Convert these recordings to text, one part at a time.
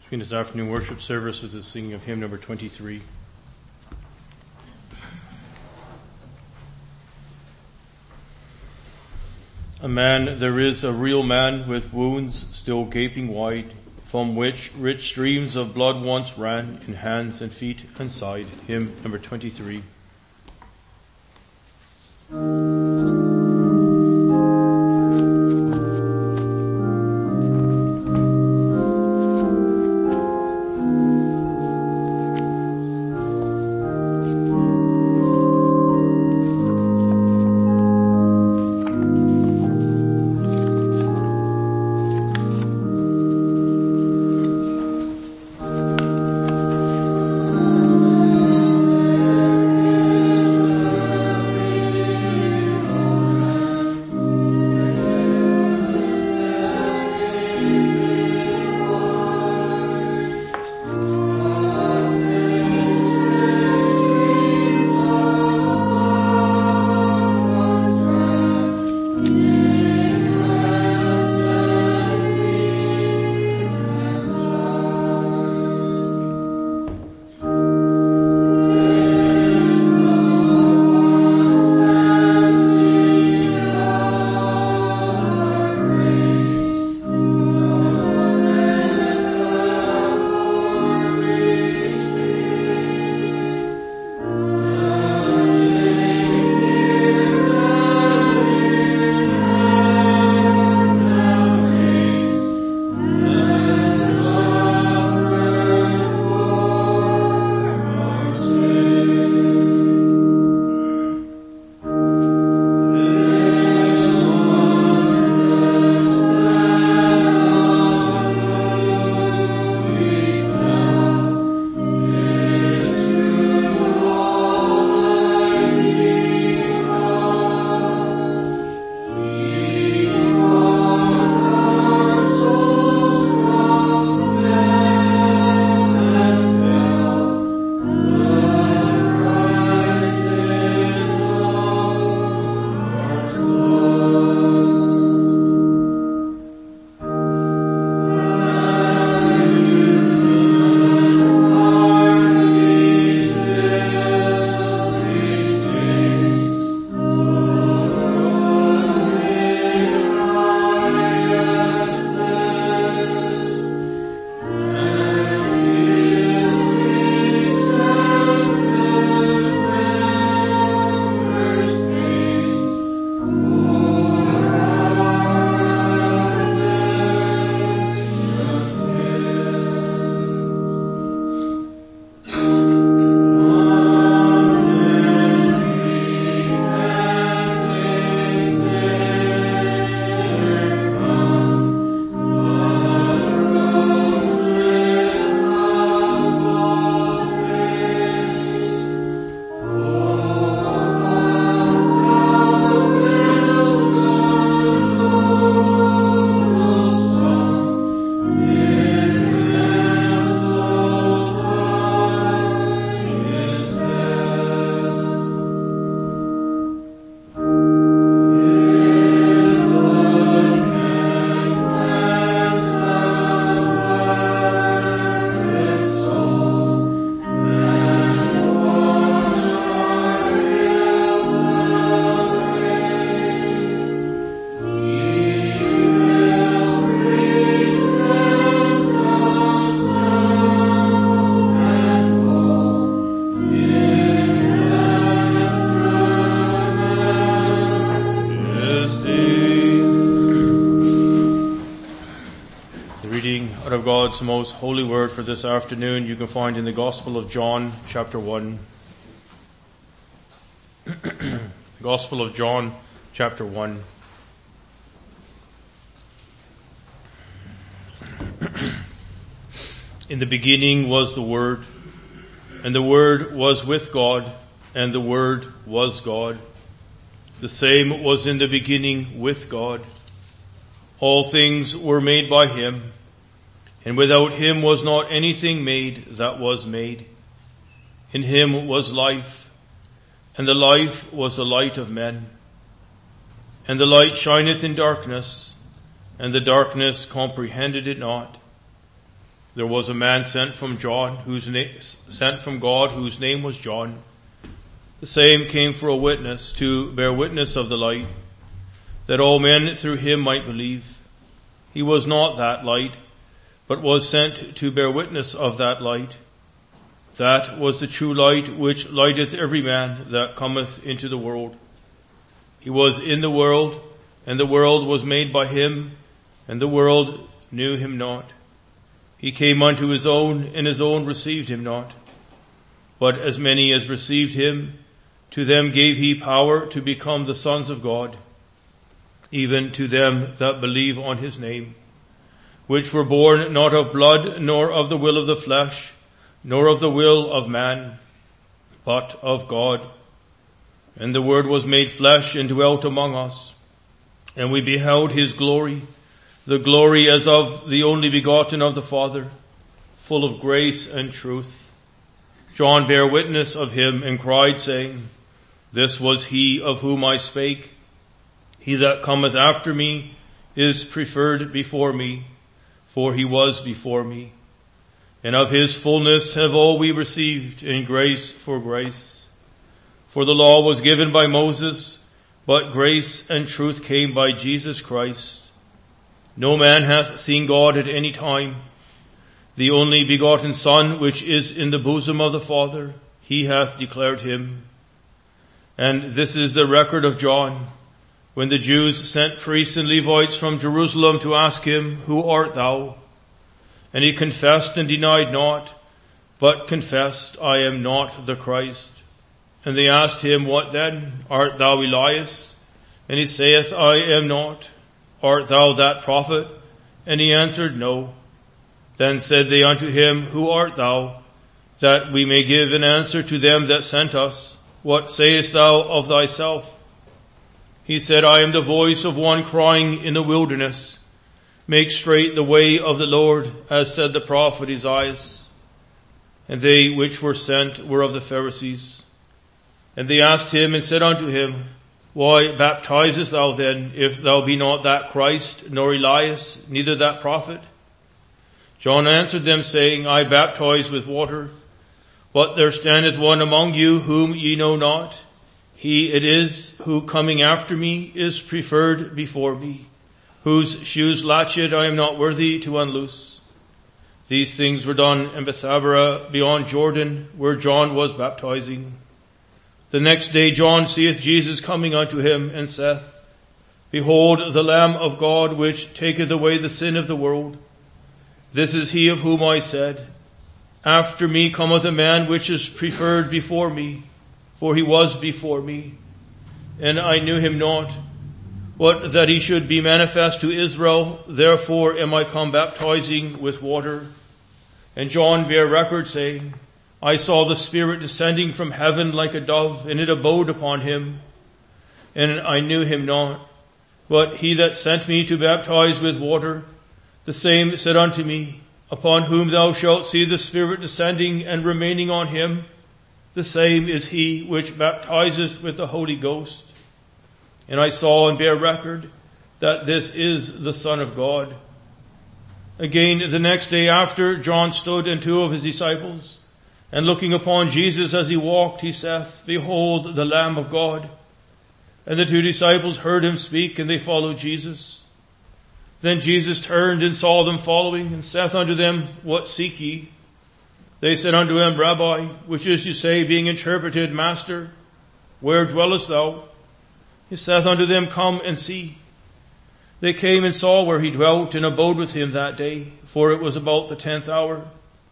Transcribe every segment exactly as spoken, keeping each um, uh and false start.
Between this afternoon worship service with the singing of hymn number twenty-three. A man, there is a real man with wounds still gaping wide, from which rich streams of blood once ran in hands and feet and side. Hymn number twenty-three. God's most holy word for this afternoon you can find in the Gospel of John, chapter one. The Gospel of John, chapter one. In the beginning was the Word, and the Word was with God, and the Word was God. The same was in the beginning with God. All things were made by him, and without him was not anything made that was made. In him was life, and the life was the light of men. And the light shineth in darkness, and the darkness comprehended it not. there was a man sent from John, whose name, sent from God, whose name was John. The same came for a witness, to bear witness of the light, that all men through him might believe. He was not that light, but was sent to bear witness of that light. That was the true light, which lighteth every man that cometh into the world. He was in the world, and the world was made by him, and the world knew him not. He came unto his own, and his own received him not. But as many as received him, to them gave he power to become the sons of God, even to them that believe on his name, which were born not of blood, nor of the will of the flesh, nor of the will of man, but of God. And the Word was made flesh and dwelt among us, and we beheld his glory, the glory as of the only begotten of the Father, full of grace and truth. John bare witness of him and cried, saying, This was he of whom I spake. He that cometh after me is preferred before me, for he was before me. And of his fullness have all we received in grace for grace. For the law was given by Moses, but grace and truth came by Jesus Christ. No man hath seen God at any time. The only begotten Son, which is in the bosom of the Father, he hath declared him. And this is the record of John, when the Jews sent priests and Levites from Jerusalem to ask him, Who art thou? And he confessed and denied not, but confessed, I am not the Christ. And they asked him, What then? Art thou Elias? And he saith, I am not. Art thou that prophet? And he answered, No. Then said they unto him, Who art thou? That we may give an answer to them that sent us. What sayest thou of thyself? He said, I am the voice of one crying in the wilderness, Make straight the way of the Lord, as said the prophet Isaiah. And they which were sent were of the Pharisees. And they asked him and said unto him, Why baptizest thou then, if thou be not that Christ, nor Elias, neither that prophet? John answered them, saying, I baptize with water, but there standeth one among you whom ye know not. He it is who coming after me is preferred before me, whose shoes latchet I am not worthy to unloose. These things were done in Bethabara beyond Jordan, where John was baptizing. The next day John seeth Jesus coming unto him, and saith, Behold the Lamb of God, which taketh away the sin of the world. This is he of whom I said, After me cometh a man which is preferred before me, for he was before me, and I knew him not. What that he should be manifest to Israel, therefore am I come baptizing with water. And John bare record, saying, I saw the Spirit descending from heaven like a dove, and it abode upon him. And I knew him not. But he that sent me to baptize with water, the same said unto me, Upon whom thou shalt see the Spirit descending and remaining on him, the same is he which baptizeth with the Holy Ghost. And I saw and bear record that this is the Son of God. Again, the next day after, John stood and two of his disciples, and looking upon Jesus as he walked, he saith, Behold the Lamb of God. And the two disciples heard him speak, and they followed Jesus. Then Jesus turned and saw them following, and saith unto them, What seek ye? They said unto him, Rabbi, which is to say, being interpreted, Master, where dwellest thou? He saith unto them, Come and see. They came and saw where he dwelt, and abode with him that day, for it was about the tenth hour.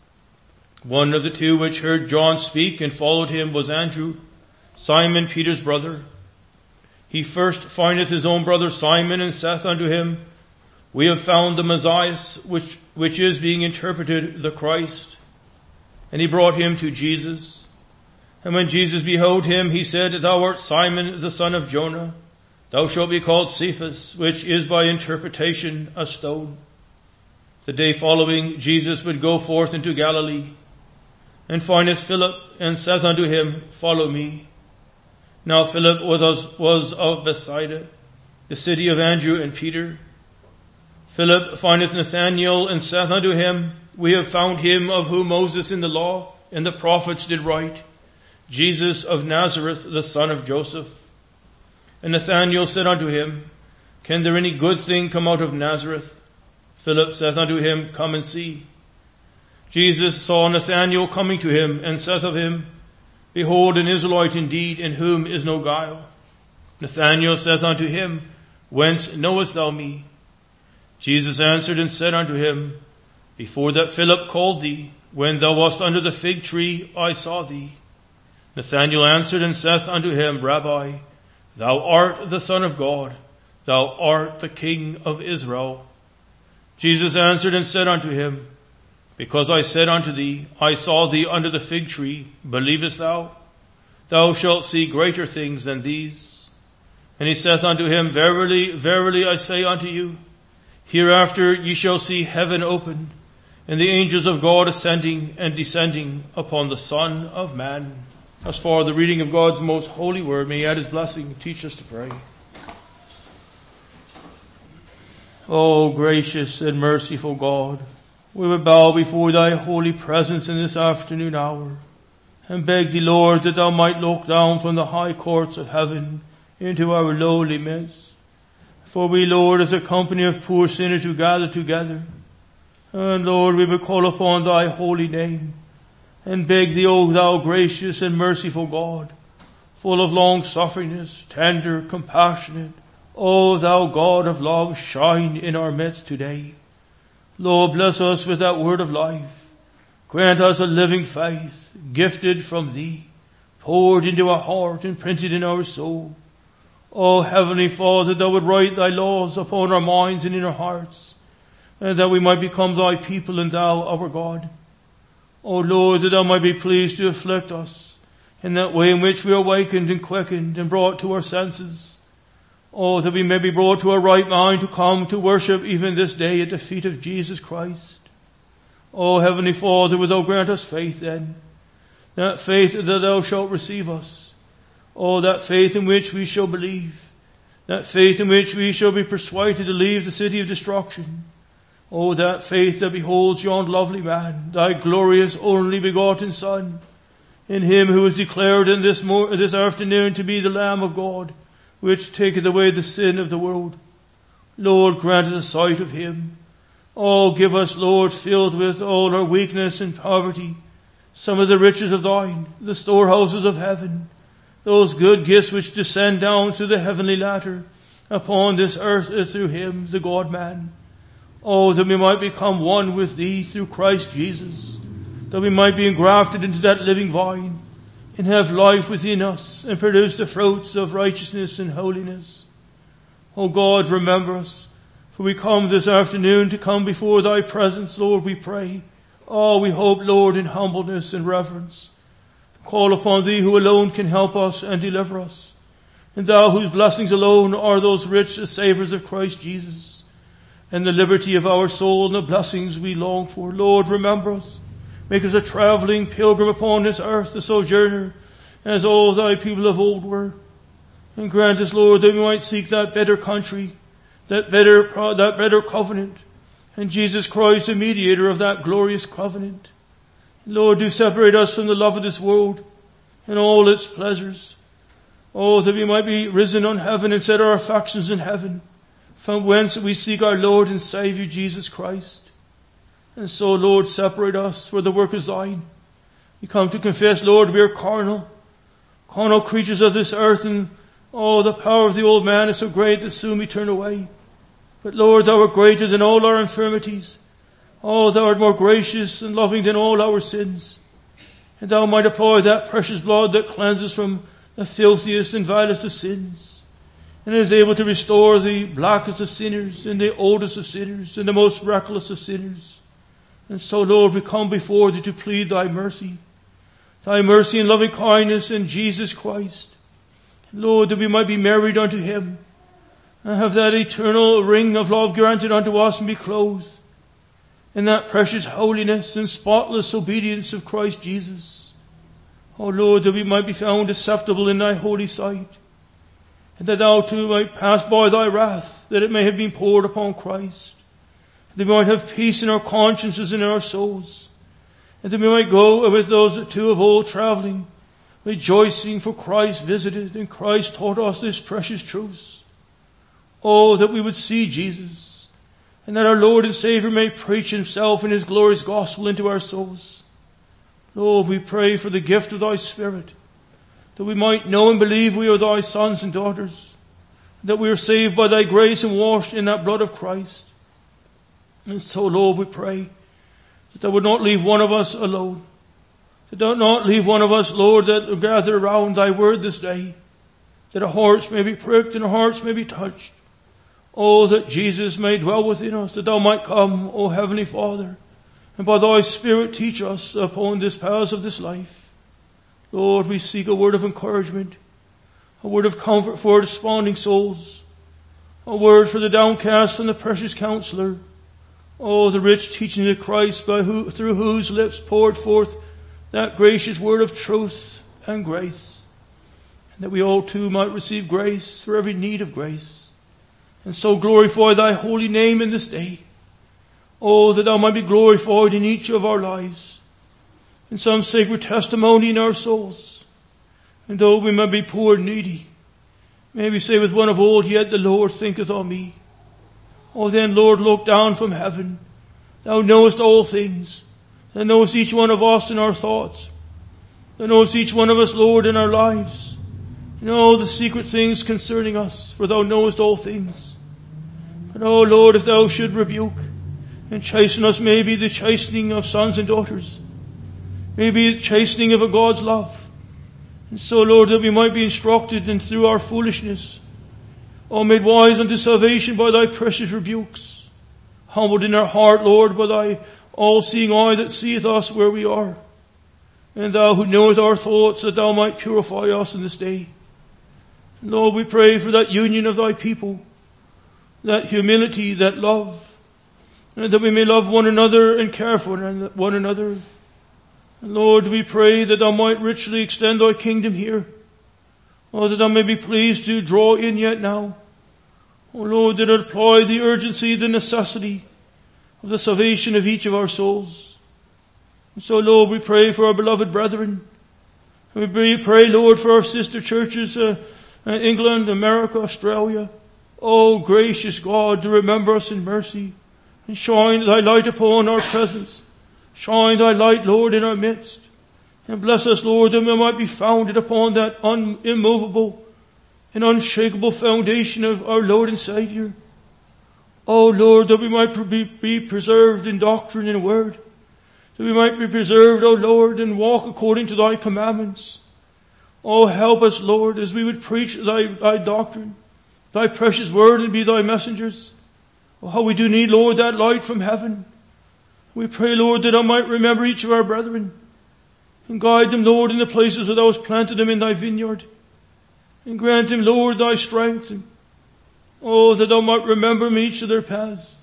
One of the two which heard John speak and followed him was Andrew, Simon Peter's brother. He first findeth his own brother Simon, and saith unto him, We have found the Messiah, which, which is being interpreted the Christ. And he brought him to Jesus. And when Jesus beheld him, he said, Thou art Simon the son of Jonah. Thou shalt be called Cephas, which is by interpretation a stone. The day following, Jesus would go forth into Galilee, and findeth Philip, and saith unto him, Follow me. Now Philip was, was of Bethsaida, the city of Andrew and Peter. Philip findeth Nathanael, and saith unto him, we have found him of whom Moses in the law and the prophets did write, Jesus of Nazareth, the son of Joseph. And Nathanael said unto him, Can there any good thing come out of Nazareth? Philip saith unto him, Come and see. Jesus saw Nathanael coming to him, and saith of him, Behold, an Israelite indeed, in whom is no guile. Nathanael saith unto him, Whence knowest thou me? Jesus answered and said unto him, Before that Philip called thee, when thou wast under the fig tree, I saw thee. Nathanael answered and saith unto him, Rabbi, thou art the Son of God, thou art the King of Israel. Jesus answered and said unto him, Because I said unto thee, I saw thee under the fig tree, believest thou? Thou shalt see greater things than these. And he saith unto him, Verily, verily I say unto you, hereafter ye shall see heaven open, and the angels of God ascending and descending upon the Son of Man. As far the reading of God's most holy word, may he add his blessing, teach us to pray. O gracious and merciful God, we would bow before thy holy presence in this afternoon hour, and beg thee, Lord, that thou might look down from the high courts of heaven into our lowly midst. For we, Lord, as a company of poor sinners who gather together, and Lord, we would call upon thy holy name, and beg thee, O thou gracious and merciful God, full of long sufferingness, tender, compassionate, O thou God of love, shine in our midst today. Lord, bless us with that word of life. Grant us a living faith, gifted from thee, poured into our heart and printed in our soul. O Heavenly Father, thou would write thy laws upon our minds and in our hearts, and that we might become thy people and thou our God. O Lord, that thou might be pleased to afflict us in that way in which we are awakened and quickened and brought to our senses. Oh, that we may be brought to a right mind to come to worship even this day at the feet of Jesus Christ. Oh, Heavenly Father, wilt thou grant us faith then, that faith that thou shalt receive us. Oh, that faith in which we shall believe, that faith in which we shall be persuaded to leave the city of destruction. Oh, that faith that beholds yon lovely man, thy glorious only begotten Son, in him who is declared in this, mor- this afternoon to be the Lamb of God, which taketh away the sin of the world. Lord, grant us a sight of him. Oh, give us, Lord, filled with all our weakness and poverty, some of the riches of thine, the storehouses of heaven, those good gifts which descend down through the heavenly ladder upon this earth as through him, the God-man. Oh, that we might become one with thee through Christ Jesus, that we might be engrafted into that living vine, and have life within us, and produce the fruits of righteousness and holiness. O God, remember us, for we come this afternoon to come before thy presence, Lord, we pray. Oh, we hope, Lord, in humbleness and reverence. Call upon thee who alone can help us and deliver us, and thou whose blessings alone are those rich as savours of Christ Jesus, and the liberty of our soul and the blessings we long for. Lord, remember us. Make us a travelling pilgrim upon this earth, a sojourner, as all thy people of old were. And grant us, Lord, that we might seek that better country, that better, that better covenant, and Jesus Christ, the mediator of that glorious covenant. Lord, do separate us from the love of this world and all its pleasures. Oh, that we might be risen on heaven and set our affections in heaven, from whence we seek our Lord and Saviour Jesus Christ. And so, Lord, separate us for the work is thine. We come to confess, Lord, we are carnal, carnal creatures of this earth, and oh, the power of the old man is so great that soon we turn away. But Lord, thou art greater than all our infirmities. Oh, thou art more gracious and loving than all our sins. And thou might apply that precious blood that cleanses from the filthiest and vilest of sins, and is able to restore the blackest of sinners, and the oldest of sinners, and the most reckless of sinners. And so, Lord, we come before thee to plead thy mercy, thy mercy and loving kindness in Jesus Christ. Lord, that we might be married unto him, and have that eternal ring of love granted unto us, and be clothed in that precious holiness and spotless obedience of Christ Jesus. O Lord, that we might be found acceptable in thy holy sight, and that thou too might pass by thy wrath, that it may have been poured upon Christ, that we might have peace in our consciences and in our souls, and that we might go with those that too of old traveling, rejoicing for Christ visited, and Christ taught us this precious truth. Oh, that we would see Jesus, and that our Lord and Savior may preach himself and his glorious gospel into our souls. Lord, we pray for the gift of thy Spirit, that we might know and believe we are thy sons and daughters, that we are saved by thy grace and washed in that blood of Christ. And so, Lord, we pray that thou would not leave one of us alone. That thou not leave one of us, Lord, that will gather around thy word this day, that our hearts may be pricked and our hearts may be touched. Oh, that Jesus may dwell within us, that thou might come, O Heavenly Father, and by thy Spirit teach us upon this path of this life. Lord, we seek a word of encouragement, a word of comfort for desponding souls, a word for the downcast and the precious counselor. Oh, the rich teaching of Christ by who, through whose lips poured forth that gracious word of truth and grace. And that we all too might receive grace for every need of grace. And so glorify thy holy name in this day. Oh, that thou might be glorified in each of our lives, in some sacred testimony in our souls. And though we may be poor and needy, may we say with one of old, yet the Lord thinketh on me. Oh, then, Lord, look down from heaven. Thou knowest all things. Thou knowest each one of us in our thoughts. Thou knowest each one of us, Lord, in our lives. You know the secret things concerning us, for thou knowest all things. But, oh, Lord, if thou should rebuke and chasten us, maybe the chastening of sons and daughters, maybe the chastening of a God's love. And so, Lord, that we might be instructed and through our foolishness, oh, made wise unto salvation by thy precious rebukes, humbled in our heart, Lord, by thy all-seeing eye that seeth us where we are. And thou who knowest our thoughts, that thou might purify us in this day. Lord, we pray for that union of thy people, that humility, that love, and that we may love one another and care for one another. And Lord, we pray that thou might richly extend thy kingdom here. Oh, that thou may be pleased to draw in yet now. Oh Lord, that it apply the urgency, the necessity of the salvation of each of our souls. And so, Lord, we pray for our beloved brethren. And we pray, Lord, for our sister churches, uh, in England, America, Australia. Oh, gracious God, to remember us in mercy and shine thy light upon our presence. Shine thy light, Lord, in our midst. And bless us, Lord, that we might be founded upon that un- immovable and unshakable foundation of our Lord and Savior. Oh, Lord, that we might be, be preserved in doctrine and word. That we might be preserved, O Lord, and walk according to thy commandments. Oh, help us, Lord, as we would preach thy, thy doctrine, thy precious word, and be thy messengers. Oh, how we do need, Lord, that light from heaven. We pray, Lord, that I might remember each of our brethren and guide them, Lord, in the places where thou hast planted them in thy vineyard. And grant them, Lord, thy strength. And, oh, that thou might remember them each of their paths.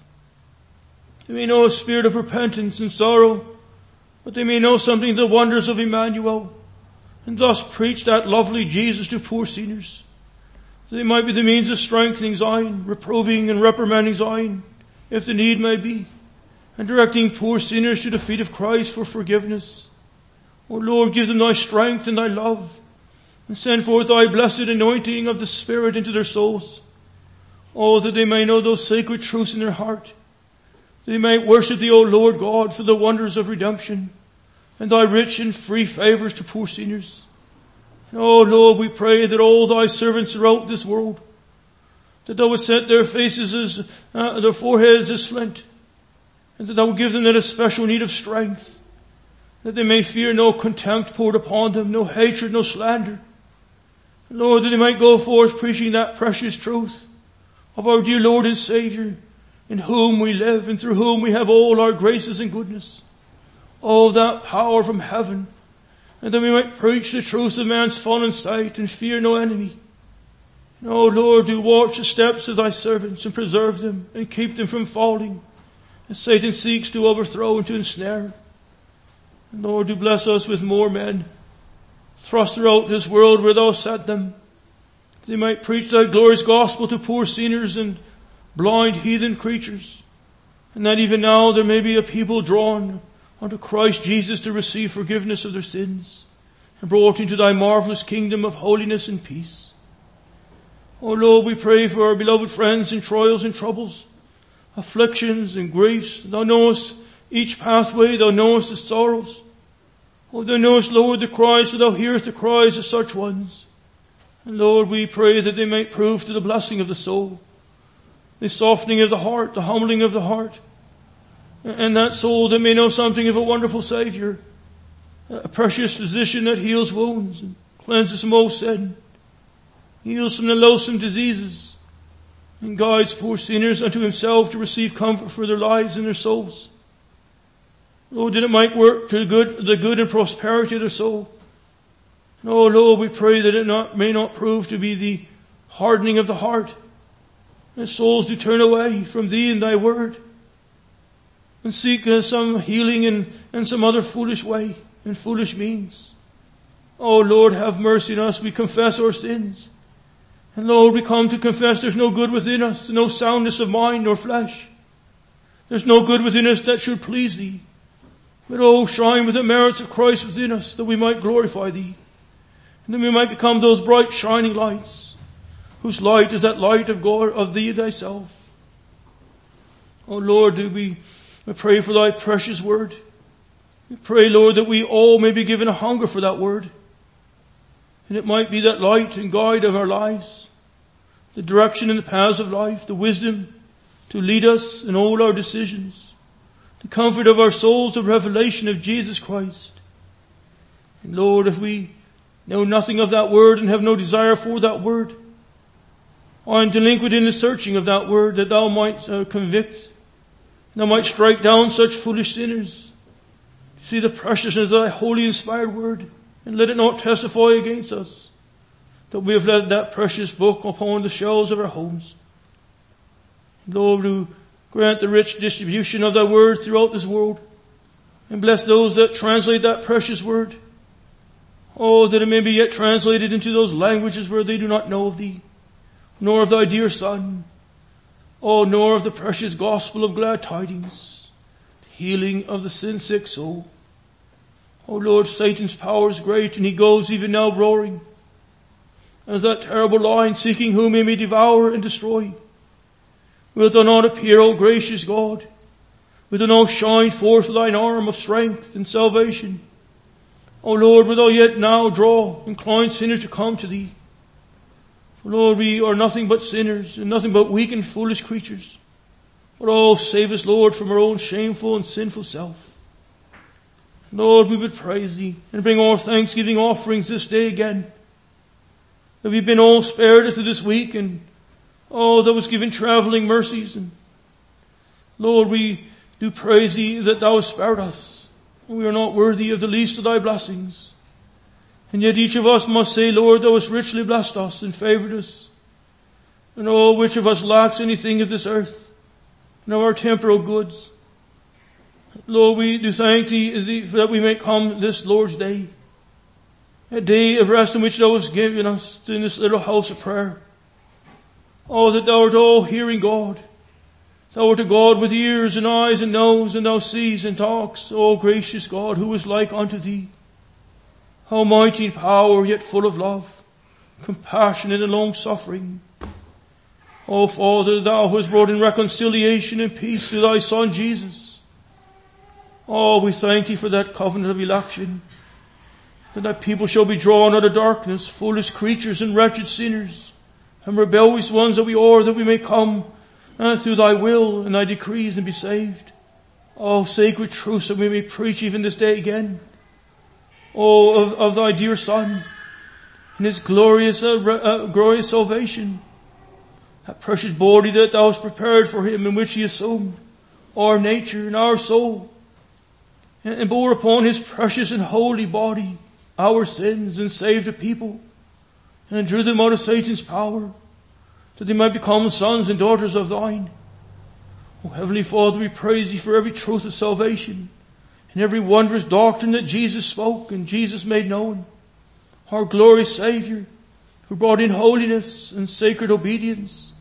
They may know a spirit of repentance and sorrow, but they may know something of the wonders of Emmanuel, and thus preach that lovely Jesus to poor sinners. That they might be the means of strengthening Zion, reproving and reprimanding Zion, if the need may be, and directing poor sinners to the feet of Christ for forgiveness. O Lord, give them thy strength and thy love, and send forth thy blessed anointing of the Spirit into their souls. Oh, that they may know those sacred truths in their heart. That they may worship thee, O Lord God, for the wonders of redemption, and thy rich and free favors to poor sinners. And oh Lord, we pray that all thy servants throughout this world, that thou would set their faces as, uh, their foreheads as flint, and that thou would give them that especial need of strength, that they may fear no contempt poured upon them, no hatred, no slander. And Lord, that they might go forth preaching that precious truth of our dear Lord and Savior, in whom we live and through whom we have all our graces and goodness. Oh, that power from heaven, and that we might preach the truth of man's fallen state and fear no enemy. And oh Lord, do watch the steps of thy servants and preserve them and keep them from falling, as Satan seeks to overthrow and to ensnare. And Lord, do bless us with more men thrust throughout this world where thou set them, that they might preach thy glorious gospel to poor sinners and blind heathen creatures. and that even now there may be a people drawn unto Christ Jesus to receive forgiveness of their sins and brought into thy marvelous kingdom of holiness and peace. O Lord, we pray for our beloved friends in trials and troubles, afflictions and griefs. Thou knowest each pathway, thou knowest the sorrows. Oh, thou knowest, Lord, the cries, so thou hearest the cries of such ones. And Lord, we pray that they might prove to the blessing of the soul, the softening of the heart, the humbling of the heart, and that soul that may know something of a wonderful Savior, a precious physician that heals wounds and cleanses from all sin, heals from the loathsome diseases, and guides poor sinners unto himself to receive comfort for their lives and their souls. Lord, that it might work to the good, the good and prosperity of their soul. And oh Lord, we pray that it not, may not prove to be the hardening of the heart, that souls do turn away from Thee and Thy Word, and seek uh, some healing in, in some other foolish way and foolish means. Oh Lord, have mercy on us. We confess our sins. And Lord, we come to confess there's no good within us, no soundness of mind nor flesh. There's no good within us that should please Thee. But oh, shine with the merits of Christ within us, that we might glorify Thee. And that we might become those bright shining lights, whose light is that light of God, of Thee Thyself. Oh Lord, do we, we pray for Thy precious Word. We pray, Lord, that we all may be given a hunger for that Word. And it might be that light and guide of our lives, the direction in the paths of life, the wisdom to lead us in all our decisions, the comfort of our souls, the revelation of Jesus Christ. And Lord, if we know nothing of that Word and have no desire for that Word, I am delinquent in the searching of that Word, that Thou might uh, convict, Thou might strike down such foolish sinners. See the preciousness of Thy holy inspired Word, and let it not testify against us, that we have let that precious book upon the shelves of our homes. Lord, do grant the rich distribution of Thy Word throughout this world, and bless those that translate that precious Word. Oh, that it may be yet translated into those languages where they do not know of Thee, nor of Thy dear Son, oh, nor of the precious gospel of glad tidings, the healing of the sin-sick soul. Oh Lord, Satan's power is great, and he goes even now roaring, as that terrible lion seeking whom he may devour and destroy. Wilt Thou not appear, O gracious God? Wilt Thou not shine forth Thine arm of strength and salvation? O Lord, wilt Thou yet now draw inclined sinners to come to Thee? For Lord, we are nothing but sinners, and nothing but weak and foolish creatures. But oh, save us, Lord, from our own shameful and sinful self. Lord, we would praise Thee and bring our thanksgiving offerings this day again. That we've been all spared through this week, and oh, that was given traveling mercies. And Lord, we do praise Thee that Thou hast spared us. And we are not worthy of the least of Thy blessings. And yet each of us must say, Lord, Thou hast richly blessed us and favored us. And oh, which of us lacks anything of this earth and of our temporal goods? Lord, we do thank Thee that we may come this Lord's Day, a day of rest in which Thou hast given us in this little house of prayer. Oh, that Thou art all hearing God. Thou art a God with ears and eyes and nose, and Thou sees and talks. Oh, gracious God, who is like unto Thee? How mighty in power, yet full of love, compassionate and long-suffering. Oh, Father, Thou who hast brought in reconciliation and peace through Thy Son Jesus. Oh, we thank Thee for that covenant of election, that Thy people shall be drawn out of darkness, foolish creatures and wretched sinners, and rebellious ones that we are, that we may come uh, through Thy will and Thy decrees and be saved. Oh, sacred truths that we may preach even this day again. Oh, of, of Thy dear Son and His glorious, uh, uh, glorious salvation. That precious body that Thou hast prepared for Him, in which He assumed our nature and our soul, and, and bore upon His precious and holy body our sins, and saved a people, and drew them out of Satan's power, that they might become sons and daughters of Thine. Oh, Heavenly Father, we praise Thee for every truth of salvation, and every wondrous doctrine that Jesus spoke and Jesus made known. Our glorious Savior, who brought in holiness and sacred obedience.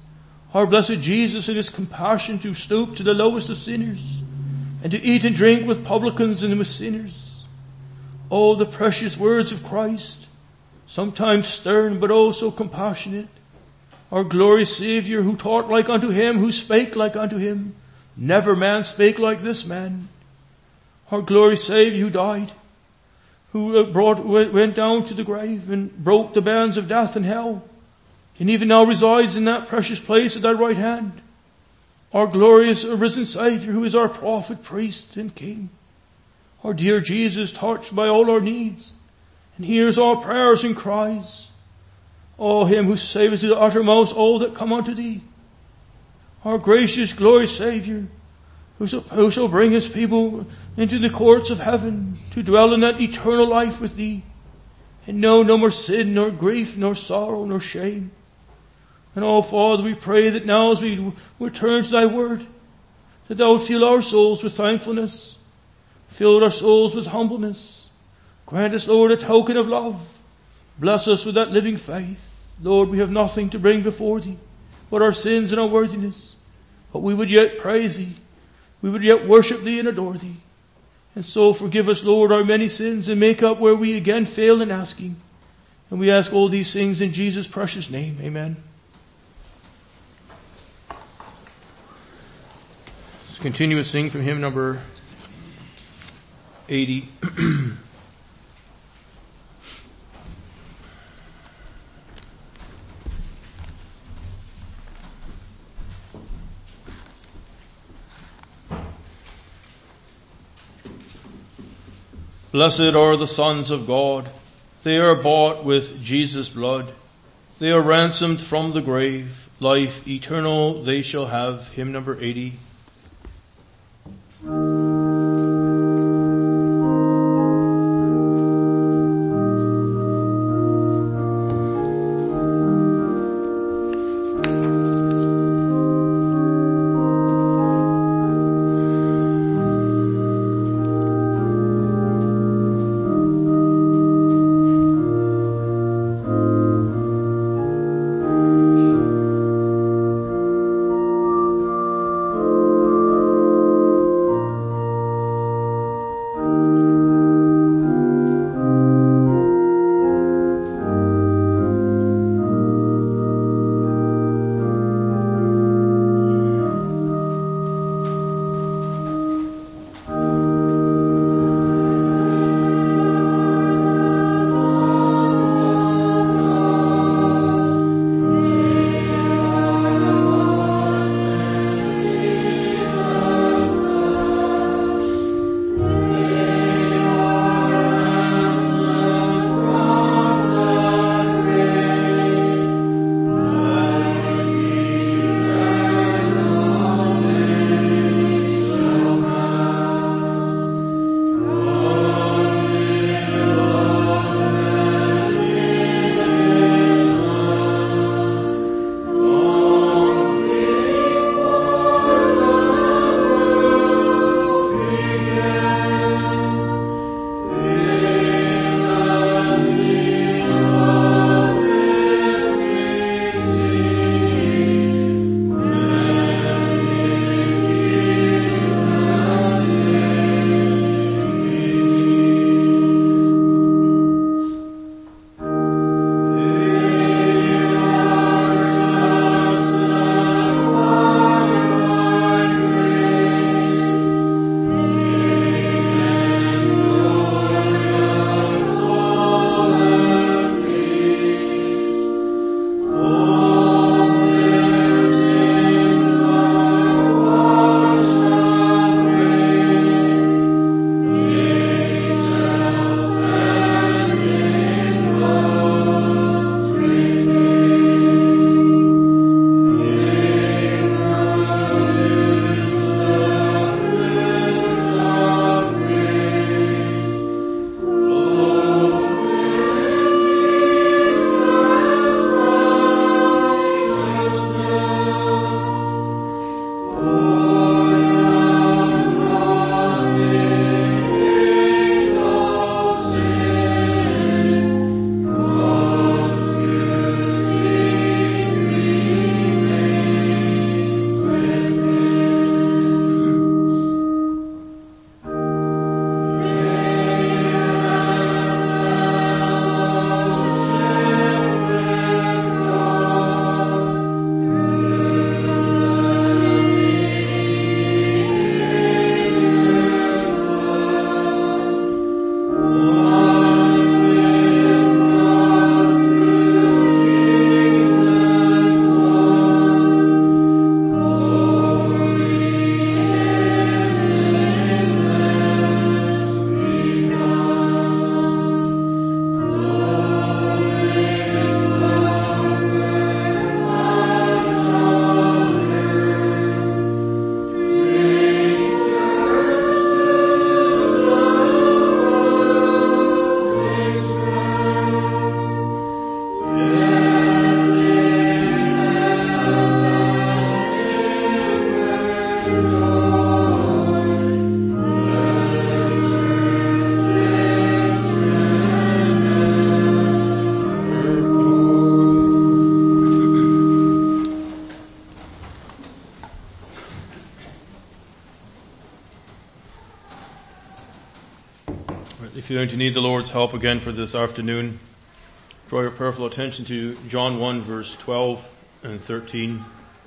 Our blessed Jesus in his compassion to stoop to the lowest of sinners and to eat and drink with publicans and with sinners. Oh, the precious words of Christ, sometimes stern but oh so compassionate. Our glorious Savior who taught like unto him, who spake like unto him. Never man spake like this man. Our glorious Savior who died, who brought, went down to the grave and broke the bands of death and hell, and even now resides in that precious place at thy right hand. Our glorious risen Savior who is our prophet, priest, and king. Our dear Jesus touched by all our needs and hears our prayers and cries. O him who saveth to the uttermost all that come unto thee. Our gracious, glorious Savior, who shall, who shall bring his people into the courts of heaven to dwell in that eternal life with thee, and know no more sin, nor grief, nor sorrow, nor shame. And oh Father, we pray that now as we return to thy word, that thou would fill our souls with thankfulness, fill our souls with humbleness. Grant us, Lord, a token of love. Bless us with that living faith. Lord, we have nothing to bring before thee but our sins and our worthiness. But we would yet praise thee. We would yet worship thee and adore thee. And so forgive us, Lord, our many sins and make up where we again fail in asking. And we ask all these things in Jesus' precious name. Amen. Let's continue to sing from hymn number eighty. Blessed are the sons of God. They are bought with Jesus' blood. They are ransomed from the grave. Life eternal they shall have. Hymn number eighty. Thank you. If you're going to need the Lord's help again for this afternoon, draw your prayerful attention to John one verse twelve and thirteen.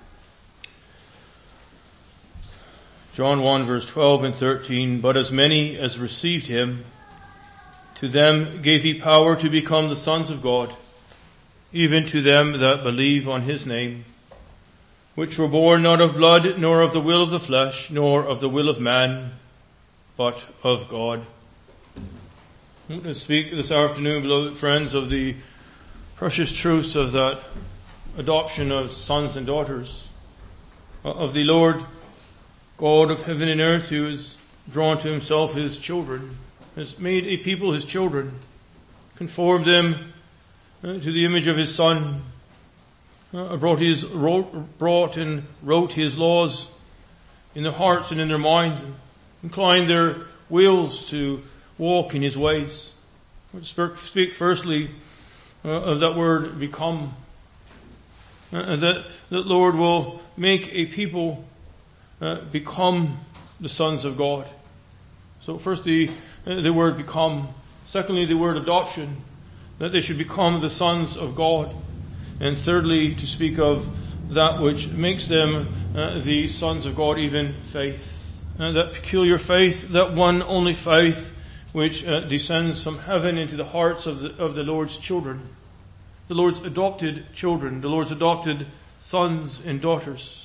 John one verse twelve and thirteen. But as many as received him, to them gave he power to become the sons of God, even to them that believe on his name, which were born not of blood, nor of the will of the flesh, nor of the will of man, but of God. I'm going to speak this afternoon, beloved friends, of the precious truths of that adoption of sons and daughters, of the Lord God of heaven and earth, who has drawn to himself his children, has made a people his children, conformed them to the image of his Son, brought his wrote, brought and wrote his laws in their hearts and in their minds, and inclined their wills to walk in his ways. We'll speak firstly uh, of that word become. Uh, that the Lord will make a people uh, become the sons of God. So first the, uh, the word become. Secondly, the word adoption. That they should become the sons of God. And thirdly, to speak of that which makes them uh, the sons of God, even faith. And that peculiar faith, that one only faith, which uh, descends from heaven into the hearts of the, of the Lord's children. The Lord's adopted children, the Lord's adopted sons and daughters.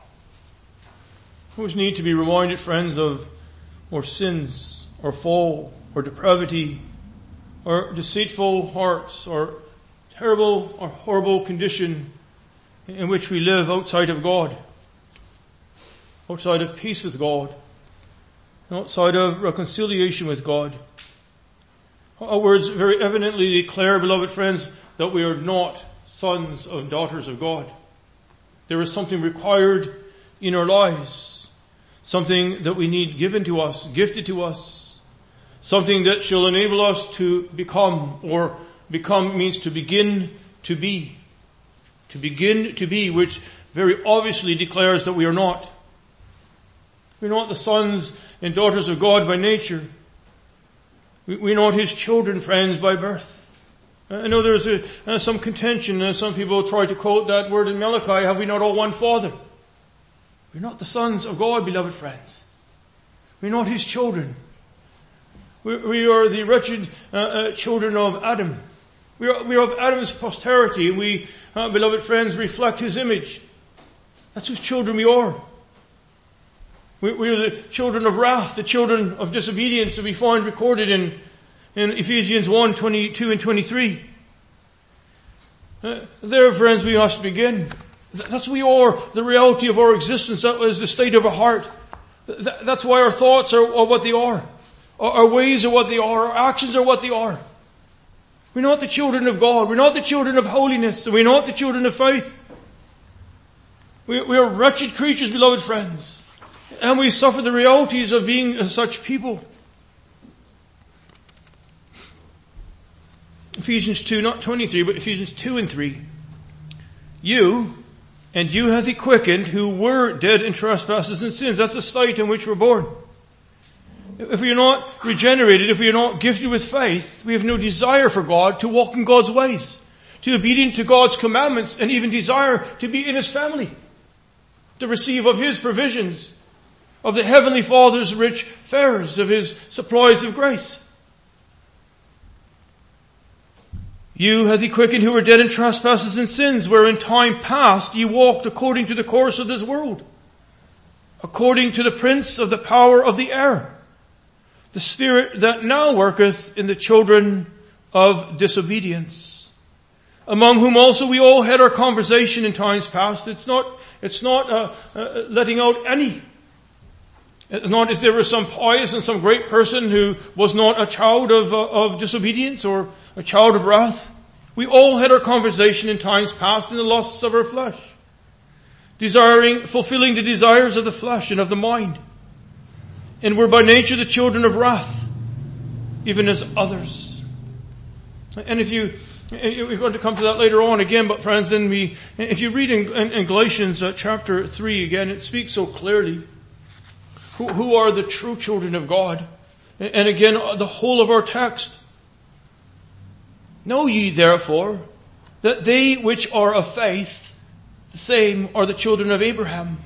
We always need to be reminded, friends, of our sins, our fall, our depravity, our deceitful hearts, our terrible or horrible condition in which we live outside of God, outside of peace with God, outside of reconciliation with God. Our words very evidently declare, beloved friends, that we are not sons and daughters of God. There is something required in our lives, something that we need given to us, gifted to us, something that shall enable us to become, or become means to begin to be. To begin to be, which very obviously declares that we are not. We're not the sons and daughters of God by nature. We're not his children, friends, by birth. I know there's a, uh, some contention, and some people try to quote that word in Malachi, have we not all one Father? We're not the sons of God, beloved friends. We're not his children. We, we are the wretched uh, uh, children of Adam. We are, we are of Adam's posterity, and we, uh, beloved friends, reflect his image. That's whose children we are. We, we are the children of wrath, the children of disobedience that we find recorded in, in Ephesians one, twenty-two and twenty-three. Uh, there, friends, we must begin. That's who we are, the reality of our existence. That is the state of our heart. That's why our thoughts are, are what they are. Our ways are what they are. Our actions are what they are. We're not the children of God. We're not the children of holiness. We're not the children of faith. We, we are wretched creatures, beloved friends. And we suffer the realities of being such people. Ephesians two, not twenty-three, but Ephesians two and three. You, and you hath he quickened, who were dead in trespasses and sins. That's the state in which we're born. If we are not regenerated, if we are not gifted with faith, we have no desire for God, to walk in God's ways, to be obedient to God's commandments, and even desire to be in his family, to receive of his provisions, of the heavenly Father's rich fares, of his supplies of grace. You hath he quickened who were dead in trespasses and sins, where in time past ye walked according to the course of this world, according to the prince of the power of the air, the spirit that now worketh in the children of disobedience, among whom also we all had our conversation in times past. It's not, it's not uh, uh, letting out any. It's not if there was some pious and some great person who was not a child of, uh, of disobedience or a child of wrath. We all had our conversation in times past in the lusts of our flesh, desiring, fulfilling the desires of the flesh and of the mind. And we're by nature the children of wrath, even as others. And if you, we're going to come to that later on again, but friends, then we, if you read in, in Galatians uh, chapter three again, it speaks so clearly. Who, who are the true children of God? And again, the whole of our text. Know ye therefore that they which are of faith, the same are the children of Abraham.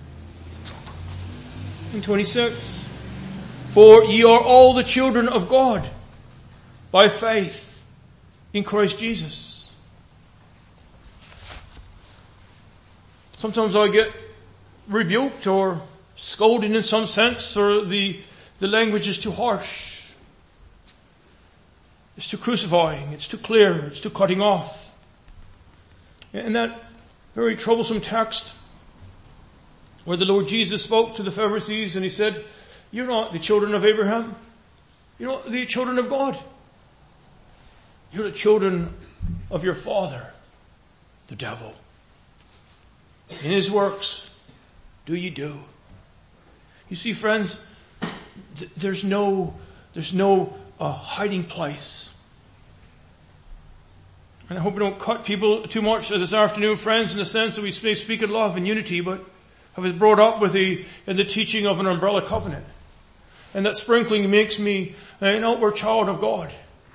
In twenty-six. For ye are all the children of God by faith in Christ Jesus. Sometimes I get rebuked or scolded in some sense, or the, the language is too harsh. It's too crucifying. It's too clear. It's too cutting off. And that very troublesome text where the Lord Jesus spoke to the Pharisees and he said, you're not the children of Abraham. You're not the children of God. You're the children of your father, the devil. In his works do you do. You see, friends, th- there's no, there's no uh, hiding place. And I hope we don't cut people too much this afternoon, friends, in the sense that we speak in love and unity, but I was brought up with the, in the teaching of an umbrella covenant. And that sprinkling makes me an outward child of God.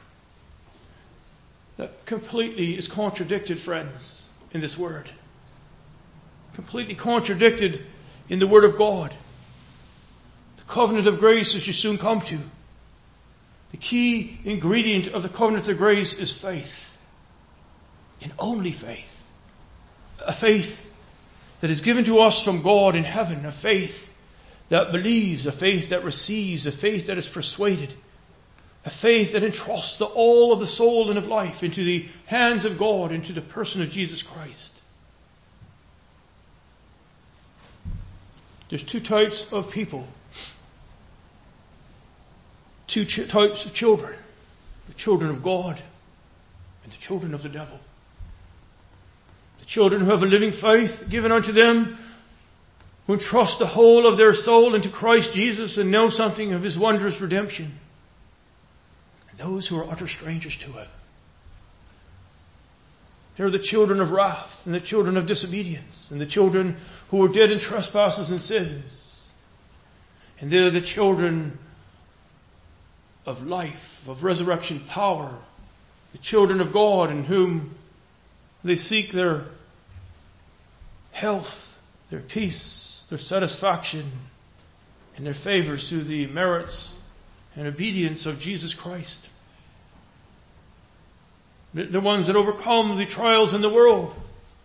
That completely is contradicted, friends, in this word. Completely contradicted in the word of God. The covenant of grace, as you soon come to. The key ingredient of the covenant of grace is faith. And only faith. A faith that is given to us from God in heaven. A faith that believes, a faith that receives, a faith that is persuaded, a faith that entrusts the all of the soul and of life into the hands of God, into the person of Jesus Christ. There's two types of people, two ch- types of children, the children of God and the children of the devil. The children who have a living faith given unto them, who trust the whole of their soul into Christ Jesus and know something of his wondrous redemption. And those who are utter strangers to it. They're the children of wrath and the children of disobedience and the children who are dead in trespasses and sins. And they're the children of life, of resurrection power, the children of God in whom they seek their health, their peace, their satisfaction, and their favors through the merits and obedience of Jesus Christ. The ones that overcome the trials in the world,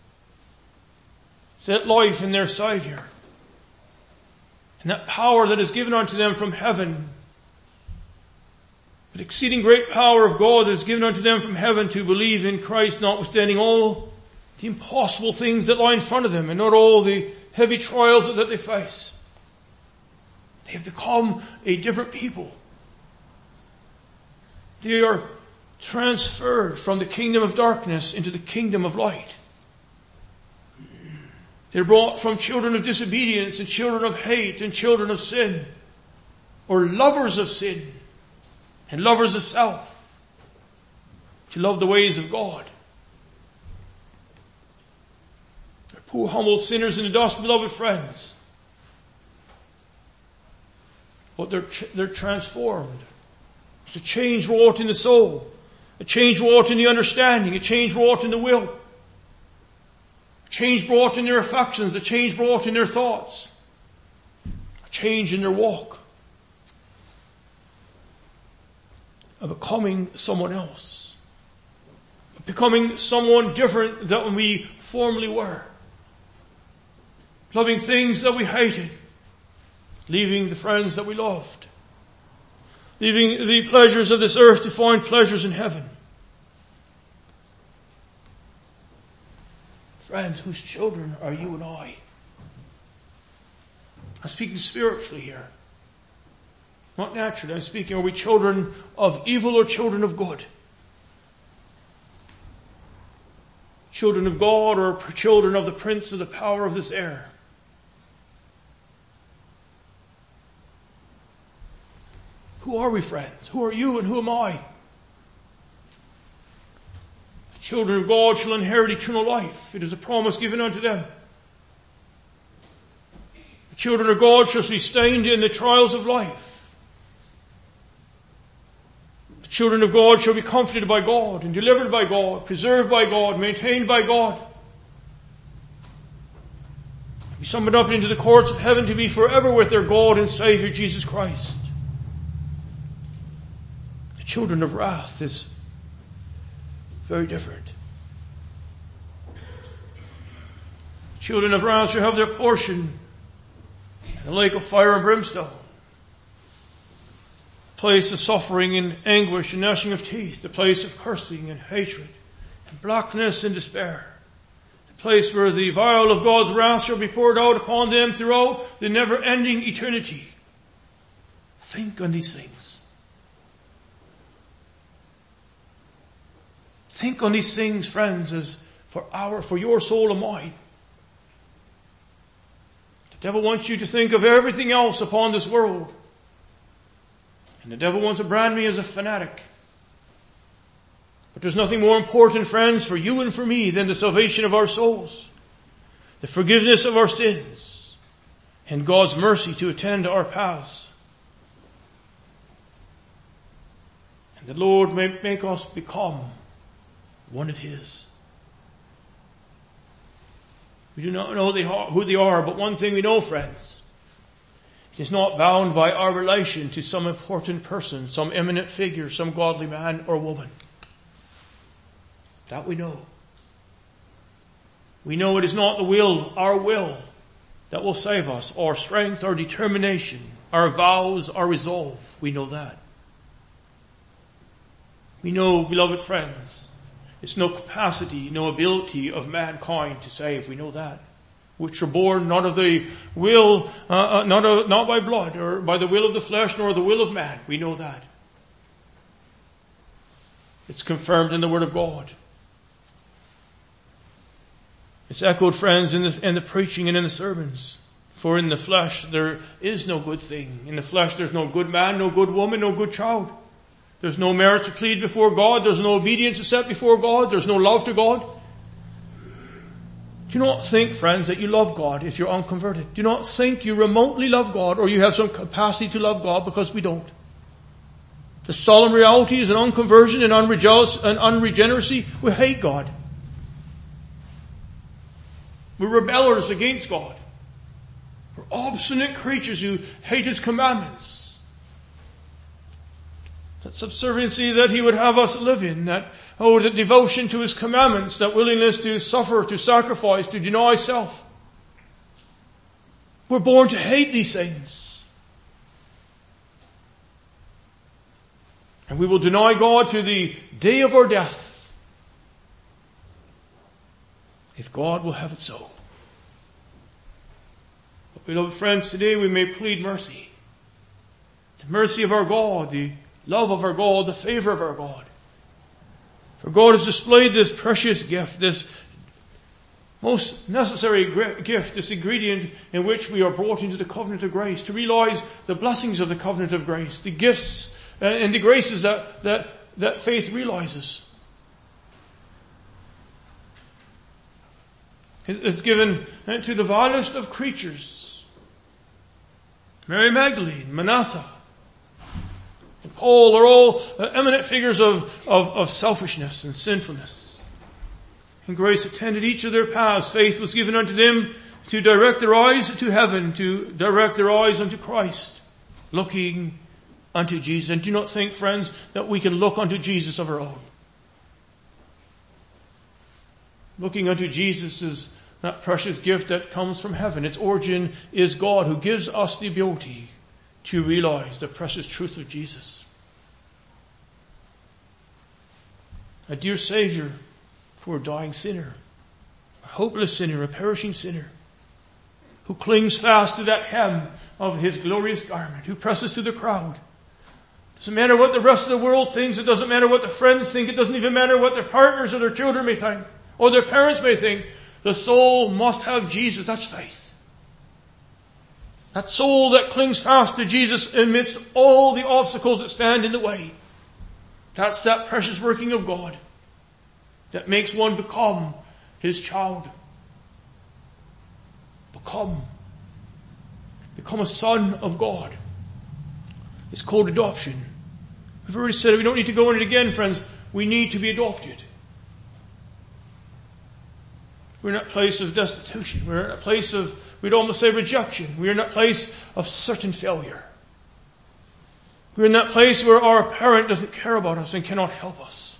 set life in their Savior, and that power that is given unto them from heaven, but exceeding great power of God that is given unto them from heaven to believe in Christ, notwithstanding all the impossible things that lie in front of them and not all the heavy trials that they face. They have become a different people. They are transferred from the kingdom of darkness into the kingdom of light. They're brought from children of disobedience and children of hate and children of sin, or lovers of sin and lovers of self, to love the ways of God. They're poor humble sinners in the dust, beloved friends. But they're, they're transformed. It's a change wrought in the soul. A change wrought in the understanding. A change wrought in the will. A change brought in their affections. A change brought in their thoughts. A change in their walk. Of becoming someone else. Of becoming someone different than we formerly were. Loving things that we hated. Leaving the friends that we loved. Leaving the pleasures of this earth to find pleasures in heaven. Friends, whose children are you and I? I'm speaking spiritually here. Not naturally. I'm speaking, are we children of evil or children of good? Children of God or children of the prince of the power of this air? Who are we, friends? Who are you and who am I? The children of God shall inherit eternal life. It is a promise given unto them. The children of God shall be sustained in the trials of life. The children of God shall be comforted by God and delivered by God, preserved by God, maintained by God. Be summoned up into the courts of heaven to be forever with their God and Savior Jesus Christ. The children of wrath is very different. Children of wrath shall have their portion in the lake of fire and brimstone. Place of suffering and anguish and gnashing of teeth. The place of cursing and hatred and blackness and despair. The place where the vial of God's wrath shall be poured out upon them throughout the never-ending eternity. Think on these things. Think on these things, friends, as for our, for your soul and mine. The devil wants you to think of everything else upon this world. And the devil wants to brand me as a fanatic. But there's nothing more important, friends, for you and for me than the salvation of our souls, the forgiveness of our sins, and God's mercy to attend to our paths. And the Lord may make us become one of His. We do not know who they are, but one thing we know, friends. It is not bound by our relation to some important person, some eminent figure, some godly man or woman. That we know. We know it is not the will, our will, that will save us, our strength, our determination, our vows, our resolve. We know that. We know, beloved friends, it's no capacity, no ability of mankind to save. We know that. Which are born not of the will, uh, uh, not, uh, not by blood or by the will of the flesh nor the will of man. We know that. It's confirmed in the Word of God. It's echoed, friends, in the, in the preaching and in the sermons. For in the flesh there is no good thing. In the flesh there's no good man, no good woman, no good child. There's no merit to plead before God. There's no obedience to set before God. There's no love to God. Do not think, friends, that you love God if you're unconverted. Do not think you remotely love God or you have some capacity to love God, because we don't. The solemn reality is an unconversion and unregenerous and unregeneracy. We hate God. We're rebellers against God. We're obstinate creatures who hate His commandments. That subserviency that He would have us live in, that, oh, the devotion to His commandments, that willingness to suffer, to sacrifice, to deny self. We're born to hate these things. And we will deny God to the day of our death, if God will have it so. But beloved friends, today we may plead mercy. The mercy of our God, the love of our God, the favor of our God. For God has displayed this precious gift, this most necessary gift, this ingredient in which we are brought into the covenant of grace, to realize the blessings of the covenant of grace, the gifts and the graces that, that, that faith realizes. It's given to the vilest of creatures. Mary Magdalene, Manasseh, and Paul are all eminent figures of, of, of selfishness and sinfulness. And grace attended each of their paths. Faith was given unto them to direct their eyes to heaven, to direct their eyes unto Christ, looking unto Jesus. And do not think, friends, that we can look unto Jesus of our own. Looking unto Jesus is that precious gift that comes from heaven. Its origin is God, who gives us the ability to realize the precious truth of Jesus. A dear Savior for a dying sinner, a hopeless sinner, a perishing sinner, who clings fast to that hem of His glorious garment, who presses through the crowd. It doesn't matter what the rest of the world thinks. It doesn't matter what the friends think. It doesn't even matter what their partners or their children may think, or their parents may think. The soul must have Jesus. That's faith. That soul that clings fast to Jesus amidst all the obstacles that stand in the way. That's that precious working of God that makes one become His child. Become. Become a son of God. It's called adoption. We've already said it. We don't need to go into it again, friends. We need to be adopted. We're in that place of destitution. We're in that place of, we'd almost say, rejection. We're in that place of certain failure. We're in that place where our parent doesn't care about us and cannot help us.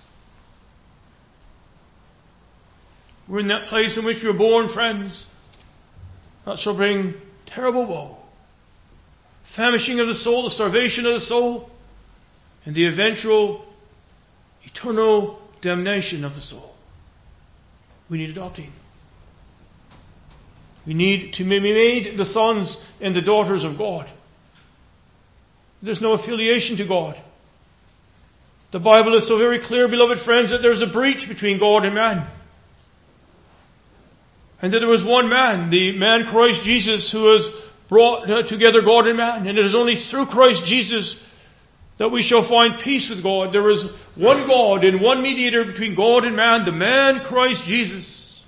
We're in that place in which we were born, friends, that shall bring terrible woe. Famishing of the soul, the starvation of the soul, and the eventual eternal damnation of the soul. We need adopting. We need to be made the sons and the daughters of God. There's no affiliation to God. The Bible is so very clear, beloved friends, that there's a breach between God and man. And that there was one man, the man Christ Jesus, who has brought together God and man. And it is only through Christ Jesus that we shall find peace with God. There is one God and one mediator between God and man, the man Christ Jesus.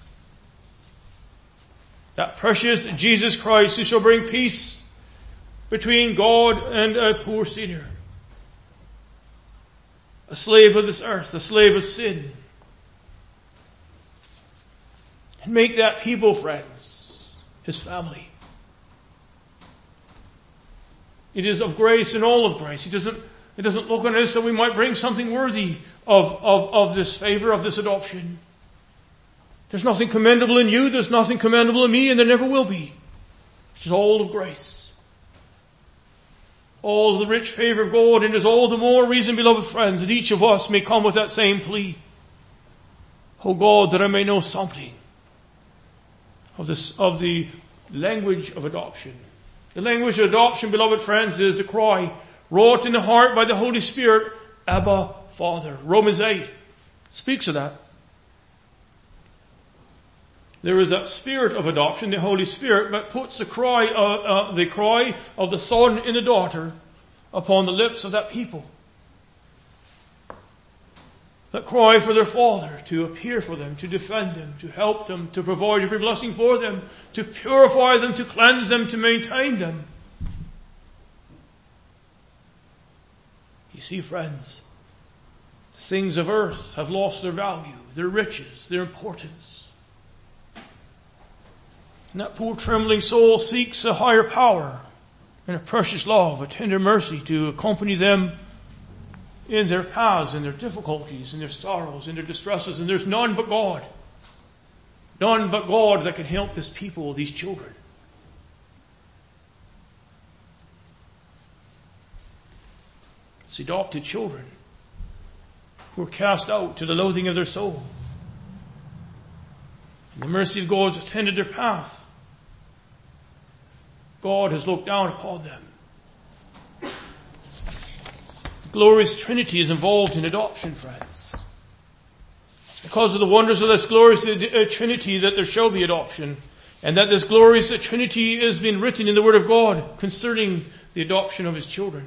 That precious Jesus Christ who shall bring peace between God and a poor sinner. A slave of this earth, a slave of sin. And make that people, friends, his family. It is of grace and all of grace. He doesn't, it doesn't look on us that we might bring something worthy of, of, of this favor, of this adoption. There's nothing commendable in you, there's nothing commendable in me, and there never will be. It's all of grace. All of the rich favor of God, and it is all the more reason, beloved friends, that each of us may come with that same plea. Oh God, that I may know something of this, of the language of adoption. The language of adoption, beloved friends, is a cry wrought in the heart by the Holy Spirit, Abba, Father. Romans eight speaks of that. There is that spirit of adoption, the Holy Spirit, that puts the cry, uh, uh, the cry of the son and the daughter upon the lips of that people. That cry for their Father to appear for them, to defend them, to help them, to provide every blessing for them, to purify them, to cleanse them, to maintain them. You see, friends, the things of earth have lost their value, their riches, their importance. And that poor trembling soul seeks a higher power and a precious love, a tender mercy to accompany them in their paths, in their difficulties, in their sorrows, in their distresses. And there's none but God. None but God that can help this people, these children. It's adopted children who are cast out to the loathing of their soul. And the mercy of God has attended their path. God has looked down upon them. The glorious Trinity is involved in adoption, friends. Because of the wonders of this glorious Trinity that there shall be adoption. And that this glorious Trinity is being written in the Word of God concerning the adoption of His children.